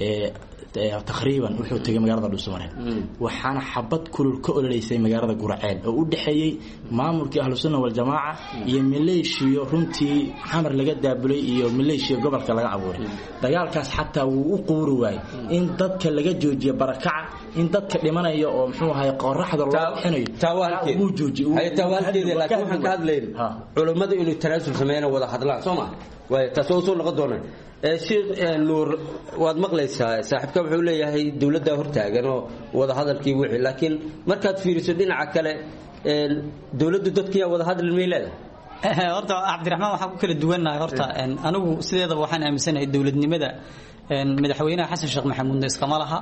taqriiban wuxuu tagay magaalada Dhuusamareeb waxaana xabad kulul ka ololeysay magaalada Guraceel oo u dhaxeeyay maamulkii ahlus sunna wal jamaa iyo maleeshiyo runtii xamar laga daabulay iyo maleeshiyo gobolka laga abuuray dagaalkaas xataa wuu u quuri waayay in dadka laga joojiyo barakaca in dadka dhimanayo oo muxuu ahaay qoraxda loo bixinayo tawaalkeed uu joojiyo ay tawaalkeed laakiin waxaan ka hadlayn culimadu inuu tanaasul sameeyaan wada hadlaan Soomaaliya way taasoo soo noqon doonaan Sheekh Nuur waad maqlaysaa saaxiibka wuxuu leeyahay dawladda hortaagan oo wada hadalkii wixii laakiin markaad fiiriso dhinaca kale dawladdu dadkii wada hadal meelada horta Cabdiraxmaan waxa ku kala duwanahay horta anigu sideedaba waxaan aaminsanahay dawladnimada madaxweynaha Xasan Sheekh Maxamuud iskama laha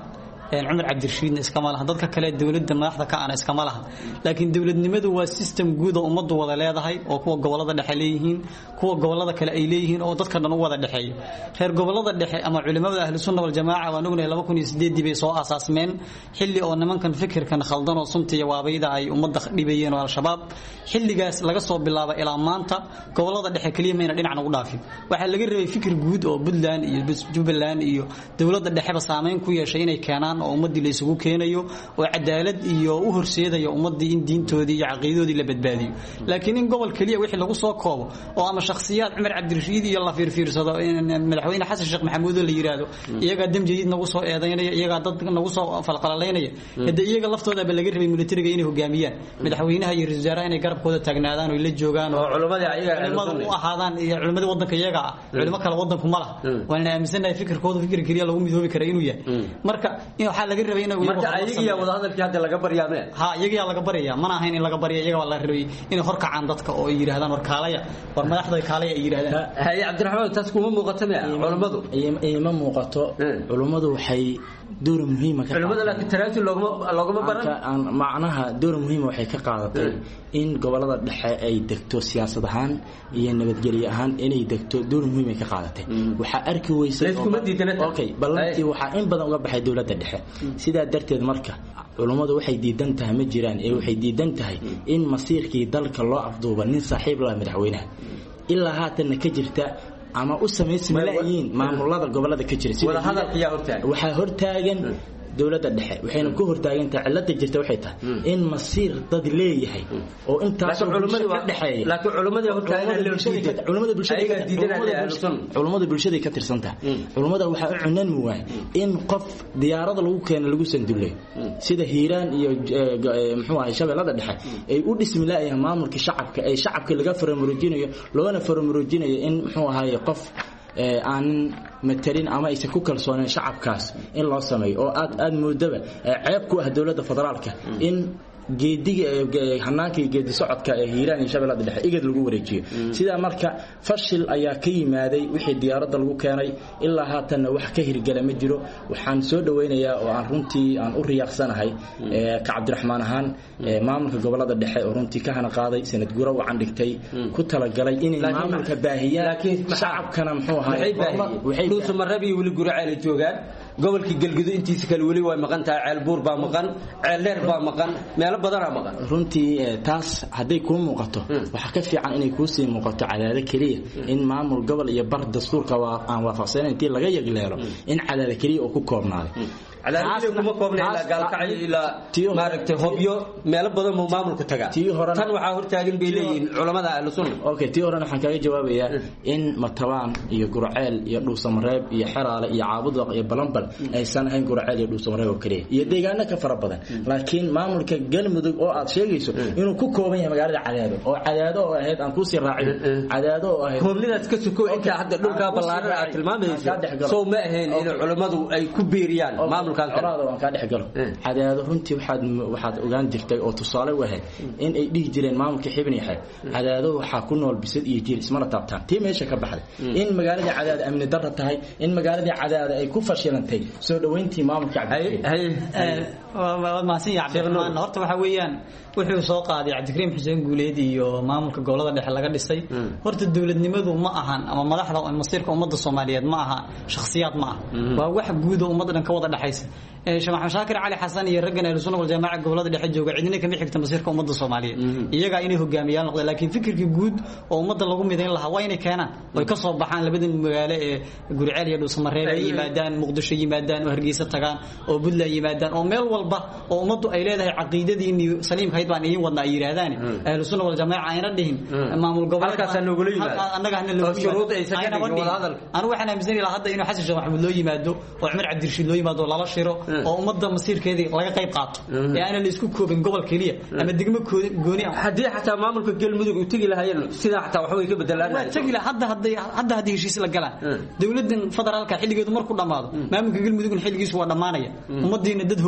Cumar Cabdirashiidna iskama laha dadka kale dawladda madaxda ka aan iskama laha laakiin dawladnimadu waa system guud oo ummaddu wada leedahay oo kuwa gobolada dhexe leeyihiin kuwa gobolada kale ay leeyihiin oo dadka dhan u wada dhaxeeyo reer gobolada dhexe ama culimada ahlu sunna wal jamaa waa nugna 2008 bay soo asaasmeen xilli oo nimankan fikirkan khaldan oo suntiya waabayda ay ummadda dhibayeen oo al-shabaab xilligaas laga soo bilaabo ilaa maanta gobolada dhexe kaliya meena dhinacna u dhaafin waxa laga rabay fikir guud oo Puntland iyo Jubbaland iyo dawladda dhexe ba saameyn ku yeeshay inay keenaan oo ummadii la isugu keenayo oo cadaalad iyo u horseedayo ummadii in diintoodii iyo aqeedoodii la badbaadiyo laakiin in gobol kaliya wixii lagu soo koobo oo ama shakhsiyaad Cumar Cabdirashiid iyo la fiirsado madaxweyne Xasan Sheekh Maxamuud la yiraahdo iyaga damjiyid nagu soo eedaynaya iyaga dad nagu soo falqalaynaya hada iyaga laftooda ba laga rabay militariga inay hogaamiyaan madaxweynaha iyo ra'iisul wasaaraha inay garabkooda taagnaadaan oo la joogaan oo culimada u ahaadaan iyo culimada wadanka iyaga ah culimo kala wadanku ma laha waana aaminsanahay fikirkooda fikir kaliya lagu midoobi karo inuu yahay marka in waxa laga rabay inay marka ayaga wada hadalkii hadda laga baryaamay iyaga laga baryaa mana ahayn in laga baryaa iyaga la rabay inay hor kacaan dadka oo ay yiraahdaan war kaalaya war madaxda kaalaya ay yiraahdaan hay Cabdiraxmaan taas kuma muuqato culimadu ma muuqato culimadu waxay door muhiim ah culimada la taraasul loogama baran macnaha door muhiim waxay ka qaadatay in gobolada dhexe ay degto siyaasad ahaan iyo nabadgelyo ahaan inay degto door muhiim ay ka qaadatay waxa arki weysay okay ballantii waxa in badan uga baxay dawladda dhexe sida darteed marka culimadu waxay diidan tahay ma jiraan ee waxay diidan tahay in masiirkii dalka loo afduuba nin saaxiib la madaxweynaha ilaa haatan ka jirta ama u sameeyay malaayiin maamulada gobolada ka jira wada hadalkiya waxa hortaagan dawladda dhexe waxayna ku hortaagantaa cilada jirta waxay tahay in masiir dad leeyahay oo intaas culimadu waa dhaxeeyay laakiin culimada bulshada ka tirsantaa culimada waxa u cunan muwaan in qof diyaarada lagu keeno lagu sandulay sida Hiiraan iyo muxuu ahaa shabeellada dhexe ay u dhismilaayeen maamulka shacabka ay shacabka laga faramaroojinayo loona faramaroojinayo in muxuu ahaa qof aan matarin ama ay ku kalsooneen shacabkaas in loo sameeyo oo aad moodaba ceeb ku ah dawladda federaalka in geediga hanaanka geedi socodka ee Hiiraan iyo Shabeellada Dhexe igad lagu wareejiyo sida marka fashil ayaa ka yimaaday wixii diyaaradda lagu keenay ilaa haatan wax ka hirgala ma jiro waxaan soo dhaweynayaa oo aan runtii aan u riyaaqsanahay ka Cabdiraxmaan ahaan maamulka gobolada dhexe oo runtii ka hana qaaday sanad gura wacan dhigtay ku talagalay in maamulka baahiyaan shacabkana muxuu ahaa waxay dhuuso marabi wali guraceel joogaan gobolkii galgudu intiisa kale wali way maqan tahay ceel buur baa maqan ceel dheer baa maqan meel badan maqan runtii taas haday ku muuqato waxa ka fiican inay ku sii muuqato cadaadad kaliya in maamul gobol iyo bar dastuurka aan waafaqsanayn intii laga yagleelo in cadaadad kaliya oo ku koobnaaday calaamadiisa kuma koobnay ilaa gaalkacyo ilaa maaragtay hobyo meel badan oo maamulku taga tan waxa hortaagan bay leeyihiin culimada ahlu sunna okay tii horena waxaan kaga jawaabayaa in Matabaan iyo Gurceel iyo Dhuusamareeb iyo Xeraale iyo Caabudaq iyo Balanbal aysan ahayn Gurceel iyo Dhuusamareeb oo kaliya iyo deegaano ka fara badan laakiin maamulka Galmudug oo aad sheegayso inuu ku kooban yahay magaalada Cadaado oo ahayd aan ku sii raacin Cadaado oo ahayd koobnidaas ka suko inta hadda dhulka ballaaran aad tilmaamayso soo ma ahayn in culimadu ay ku beeriyaan waan ka dhex galo cadaado runtii waxaad ogaan jirtay oo tusaale u ahayd in ay dhigi jireen maamulka xibin yahay cadaado waxa ku nool bisad iyo jiil ismana taabtaan tii meesha ka baxday in magaalada cadaado amni darro tahay in magaalada cadaado ay ku fashilantay soo dhaweyntii maamulka waa maasin Cabdiraxmaan horta waxa weeyaan wuxuu soo qaaday Cabdikariim Xuseen Guuleed iyo maamulka gobolada dhexe laga dhisay horta dawladnimadu ma ahan ama madaxda oo masiirka ummadda Soomaaliyeed ma aha shakhsiyaad ma waa wax guud oo ummadda ka wada dhaxaysa Sheekh Maxamed Shaakir Cali Xasan iyo raggan ahlu sunna wal jamaa gobolada dhexe jooga cidina kama xigta masiirka ummadda Soomaaliyeed iyaga inay hogaamiyaan noqdo laakiin fikirka guud oo ummadda lagu midayn lahaa waa inay keenaan oo ka soo baxaan labadan magaalo ee Gurceel iyo Dhuusamareeb ay yimaadaan Muqdisho yimaadaan oo Hargeysa tagaan oo Puntland yimaadaan oo meel walba oo ummaddu ay leedahay caqiidadiini saliim hayd baan idin wadnaa yiraahdaan ahlu sunna wal jamaa ayna dhihin maamul gobolka annaga hana loo shuruud ay saxay wada hadal anu waxaan aaminsanay hadda inuu Xasan Sheekh Maxamuud loo yimaado oo Cumar Cabdirashiid loo yimaado lala shiro oo ummadda masiirkeedii laga qayb qaato ee aan la isku koobin gobol kaliya ama degmo gooni ah hadii xataa maamulka Galmudug uu tagi lahaayeen sida xataa wax way ka bedelaan tagi la hadda heshiis la galaan dawladdan federaalka xilligeedu markuu dhamaado maamulka Galmudug xilligiisu waa dhamaanaya ummaddiina dad hogay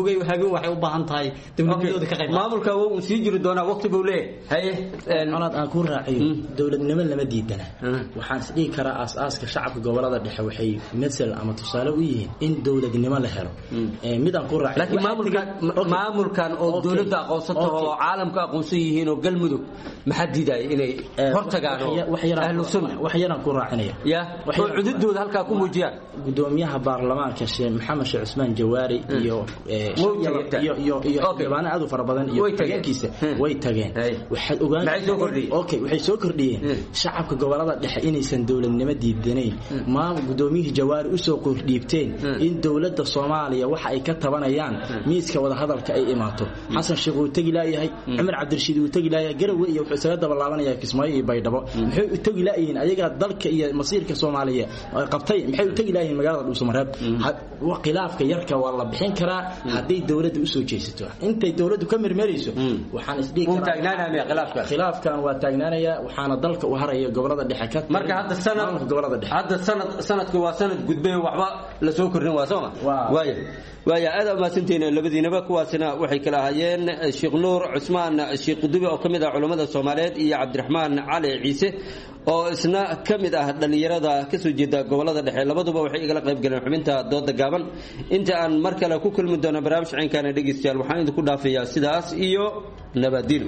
hogaamin waxay u baahan tahay dowladnimada ka qayb maamulka uu sii jiri doonaa waqti buu leeyahay anad aan ku raaciyo dowladnimada lama diidana waxaan isdhihi karaa aasaaska shacabka gobolada dhexe waxay masal ama tusaale u yihiin in dowladnimo la helo mid aan ku raaciyo laakiin maamulkan oo dowladda aqoonsato oo caalamka aqoonsan yihiin oo galmudug maxaa diiday inay hortagaan ahlu sunna wax yaraan ku raacinaya oo cududooda halkaa ku muujiyaan gudoomiyaha baarlamaanka sheekh maxamed sheekh Cusmaan Jawaari iyo xildhibaano aad u fara badan iyo tageenkiisa way tageen waxay ogaan waxay soo kordhiyeen shacabka gobolada dhexe inaysan dowladnimo diidanayn gudoomiyihii Jawaari u soo kordhiibteen in dowladda Soomaaliya waxa ay ka tabanayaan miiska wada hadalka ay imaato xasan sheekh uu tagi laayahay Umar Cabdirashiid uu tagi laayahay Garowe iyo wuxuu isaga daba laabanaya Kismaayo iyo Baydhabo maxay u tagi laayihiin ayaga dalka iyo masiirka Soomaaliya ay qabtay maxay u tagi laayihiin magaalada Dhuusamareeb wa khilaafka yarka waa la bixin karaa hadii dawladdu u soo jeesato intay dawladdu ka mirmeerayso waxaan isdhihi karaa khilaafkan waa taagnaanaya waxaana dalka u haraya gobolada dhexe ka marka hadda sanadku waa sanad gudbay waxba la soo kordhin waa Soomaa waaya aad ma santeena labadiinaba kuwaasina waxay kala hayeen Sheekh Nuur Cusmaan Sheekh Qudubi oo kamid ah culimada Soomaaliyeed iyo Cabdiraxmaan Cali Ciise oo isna kamid ah dhalinyarada ka soo jeeda gobolada dhexe labaduba waxay igala qayb galeen xubinta dooda gaaban inta aan mar kale ku kulmi doono barnaamij ciinkana dhageystayaal waxaan idinku dhaafayaa sidaas iyo nabadgelyo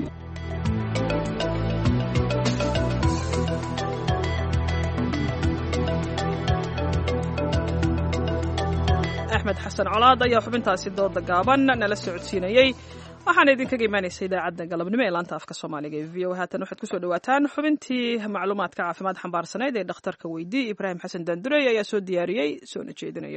أحمد حسن علاض ayaa xubintaasi dooda gaaban nala socodsiinayay waxaan idinkaga imaanaysay idaacadda galabnimo ee laanta afka Soomaaliga ee VOA haatan waxaad ku soo dhawaataan xubintii macluumaadka caafimaad xambaarsaneed ee dhakhtarka weydii Ibraahim Xasan Daandurey ayaa soo diyaariyay soo jeedinaya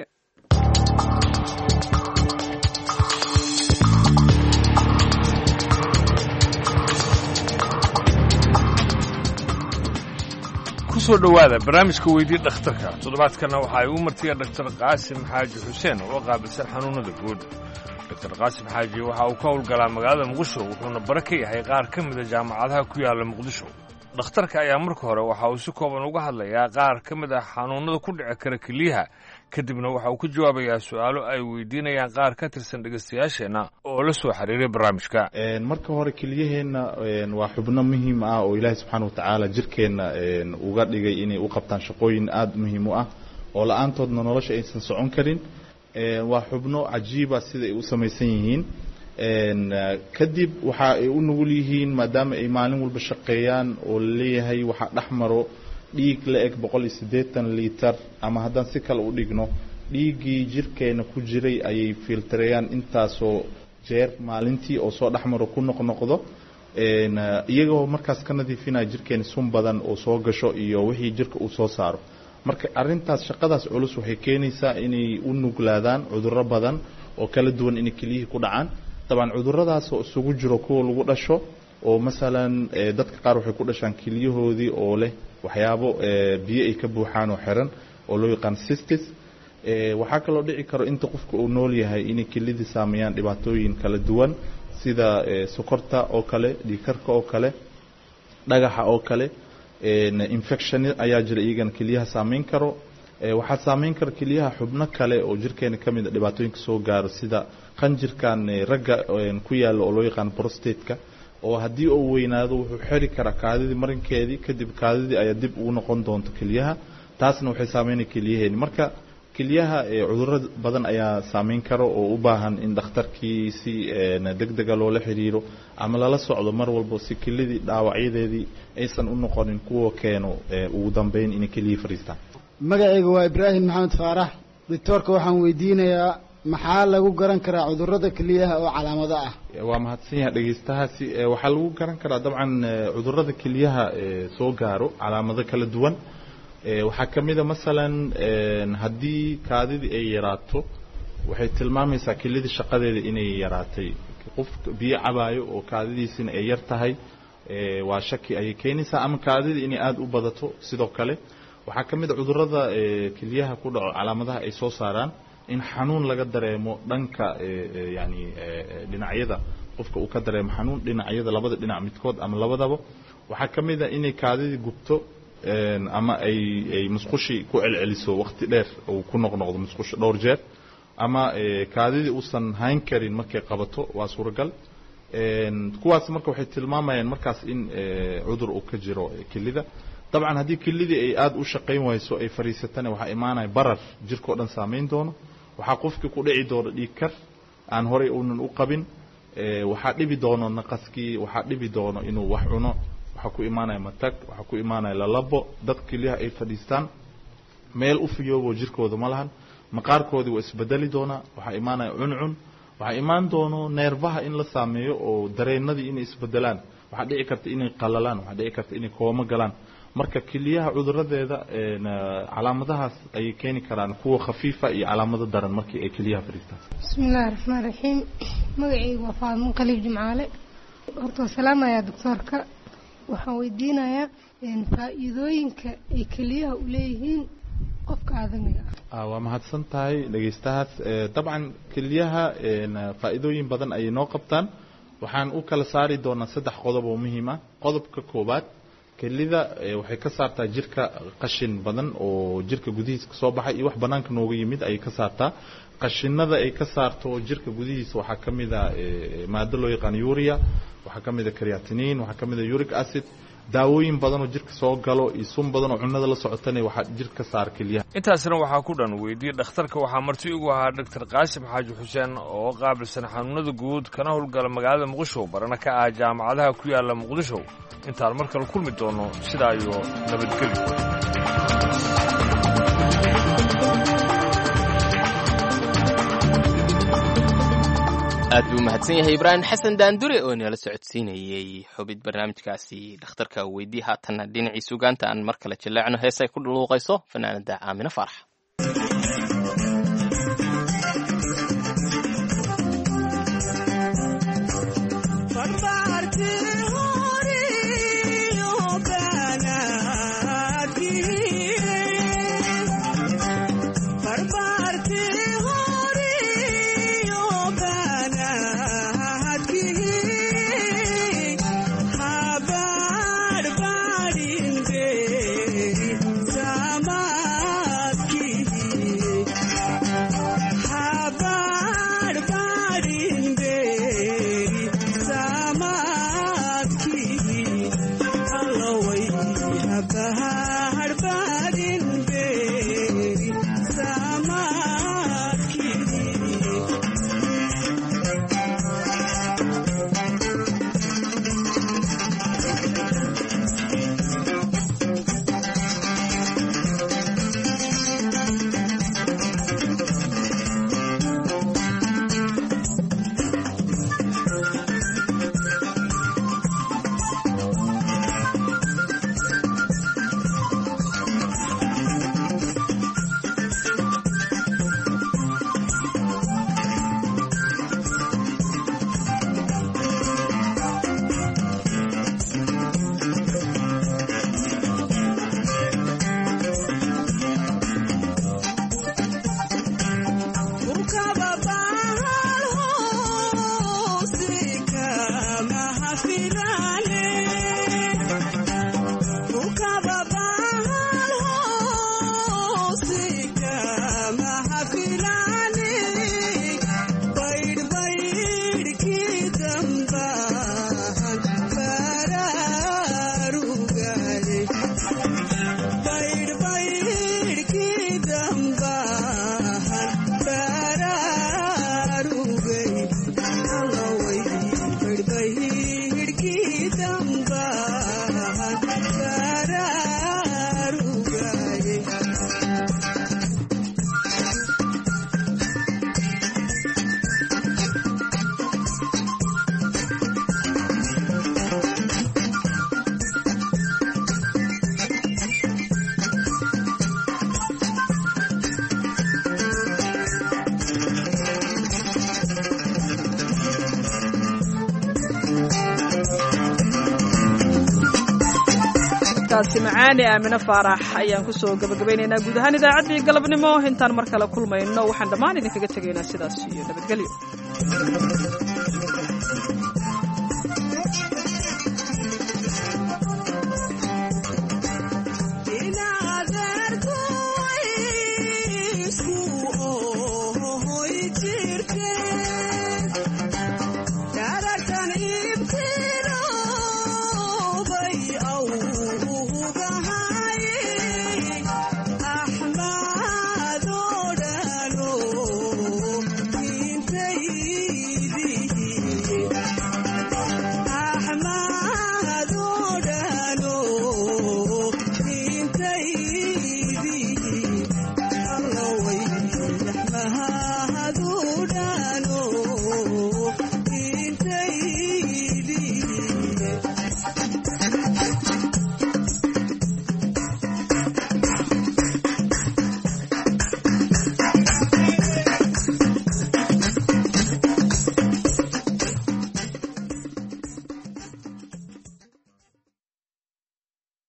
kusoo dhawaada barnaamijka weydii dhakhtarka toddobaadkana waxa ay u martiya Dr. Qaasim Xaaji Xuseen oo qaabilsan xanuunada guud Dr. Qaasim Xaaji waxa uu ka howlgalaa magaalada Muqdisho wuxuuna bara ka yahay qaar ka mid ah jaamacadaha ku yaala Muqdisho dhakhtarka ayaa marka hore waxa uu si kooban uga hadlayaa qaar ka mid ah xanuunada ku dhici kara keliyaha kadibna waxa uu ku jawaabayaa su'aalo ay weydiinayaan qaar ka tirsan dhageystayaasheena oo la soo xiriiray barnaamijka marka hore keliyaheena waa xubno muhiim ah oo Ilaahay subxaanahu wa ta'aala jirkeena uga dhigay inay u qabtaan shaqooyin aad muhiim u ah oo la'aantoodna nolosha aysan socon karin waa xubno cajiiba sida ay u samaysan yihiin kadib waxa ay u nugul yihiin maadaama ay maalin walba shaqeeyaan oo leeyahay waxa dhaxmaro dhiig la eg 180 litir ama haddaan si kale u dhigno dhiigii jirkeena ku jiray ayay filtreeyaan intaasoo jeer maalintii oo soo dhaxmaro ku noqnoqdo iyagoo markaas ka nadiifinaya jirkeena sun badan oo soo gasho iyo wixii jirka uu soo saaro marka arintaas shaqadaas culus waxay keenaysaa inay u nuglaadaan cudurro badan oo kala duwan inay keliyihii ku dhacaan طبعا cuduradaas oo isugu jiro kuwa lagu dhasho oo masalan dadka qaar waxay ku dhashaan keliyahoodii oo leh waxyaabo biyo ay ka buuxaan oo xiran oo loo yaqaan cystis waxa kale oo dhici karo inta qofka uu nool yahay inay keliyada saameeyaan dhibaatooyin kala duwan sida sokorta oo kale dhiigkarka oo kale dhagaxa oo kale infection ayaa jira iyagan keliyaha saameyn karo waxaa saameyn kara keliyaha xubno kale oo jirkeena kamid ah dhibaatooyinka soo gaaro sida qanjirkan ragga ku yaala oo loo yaqaan prostate-ka oo haddii uu weynaado wuxuu xiri karaa kaadidii marinkeedii kadib kaadidii ayaa dib ugu noqon doonta keliyaha taasna waxay saameynaya keliyaheeni marka keliyaha cudurro badan ayaa saameyn karo oo u baahan in dhakhtarkii si degdega loola xiriiro ama lala socdo mar walba si kelidii dhaawacyadeedii aysan u noqonin kuwa keeno ugu dambeyn inay keliya fariistaan magacayga waa Ibraahim Maxamed Faarax doctorka waxaan weydiinayaa maxaa lagu garan karaa cudurrada keliyaha oo calaamado ah waa mahadsan yahay dhageystahaasi waxaa lagu garan karaa dabcan cudurrada keliyaha soo gaaro calaamado kala duwan waxaa kamid ah masalan haddii kaadidii ay yaraato waxay tilmaamaysaa keliyada shaqadeeda inay yaraatay qof biyo cabaayo oo kaadidiisina ay yar tahay waa shaki ayay keenaysaa ama kaadidii inay aad u badato sidoo kale waxaa kamid ah cudurrada keliyaha ku dhaco calaamadaha ay soo saaraan in xanuun laga dareemo dhanka yani dhinacyada qofka uu ka dareemo xanuun dhinacyada labada dhinac midkood ama labadaba waxaa kamid ah inay kaadidii gubto ama ay musqushi ku celceliso waqti dheer oo ku noqnoqdo musqusha dhowr jeer ama kaadidii uusan hayn karin markay qabato waa suuragal kuwaas marka waxay tilmaamayaan markaas in cudur uu ka jiro kelida dabcan haddii kelidii ay aad u shaqayn wayso ay fariisatana waxaa imaanaya barar jirka oo dhan saameyn doono waxaa qofkii ku dhici doono dhiig kar aan horay uunan u qabin waxaa dhibi doono naqaskii waxaa dhibi doono inuu wax cuno waxaa ku imaanaya matag waxaa ku imaanaya lalabo dad keliyaha ay fadhiistaan meel u fiyoobo jirkooda ma lahan maqaarkoodii waa isbedeli doonaa waxaa imaanaya cuncun waxaa imaan doono neerfaha in la saameeyo oo dareenadii inay isbedelaan waxaa dhici karta inay qalalaan waxaa dhici karta inay koomo galaan marka keliyaha cuduradeeda calaamadahaas ayay keeni karaan kuwa khafiifa iyo calaamado daran markii ay keliyaha fadhiistaan bismillahi raxmaan raxiim magacaygu waa faadmo qaliib jimcaale horta waa salaamayaa doctoorka waxaan weydiinayaa faa'iidooyinka ay keliyaha u leeyihiin qofka aadamiga waa mahadsan tahay dhegeystahaas dabcan keliyaha faa'iidooyin badan ayay noo qabtaan waxaan u kala saari doonaa 3 qodob oo muhiim ah qodobka koobaad kelida waxay ka saartaa jirka qashin badan oo jirka gudihiisa soo baxay iyo wax banaanka nooga yimid ay ka saartaa qashinada ay ka saarto jirka gudihiisa waxaa kamid ah maado loo yaqaan urea waxaa kamid ah creatinine waxaa kamid ah uric acid daawooyin badan oo jirka soo galo iyo sun badan oo cunnada la socotana waxaa jirka saar keliyaha intaasna waxaa ku dhan weydiiyey dhakhtarka waxaa marti ugu ahaa dr qaasim xaaji xuseen oo qaabilsan xanuunada guud kana howlgala magaalada muqdisho barana ka ah jaamacadaha ku yaala muqdisho intaan mar kale kulmi doono sidaa iyo nabadgelyo aad buu mahadsan yahay ibraahim xasan daandure oo nala socodsiinayey xubid barnaamijkaasi dhakhtarka weydii haatanna dhinacii sugaanta aan mar kale jaleecno heesay ku dhuluuqayso fanaanada aamino faarax macaani aamino faarax ayaan kusoo gabagabaynaynaa guud ahaan idaacaddii galabnimo intaan mar kale kulmayno waxaan dhammaan idinkaga tegaynaa sidaas iyo nabadgelyo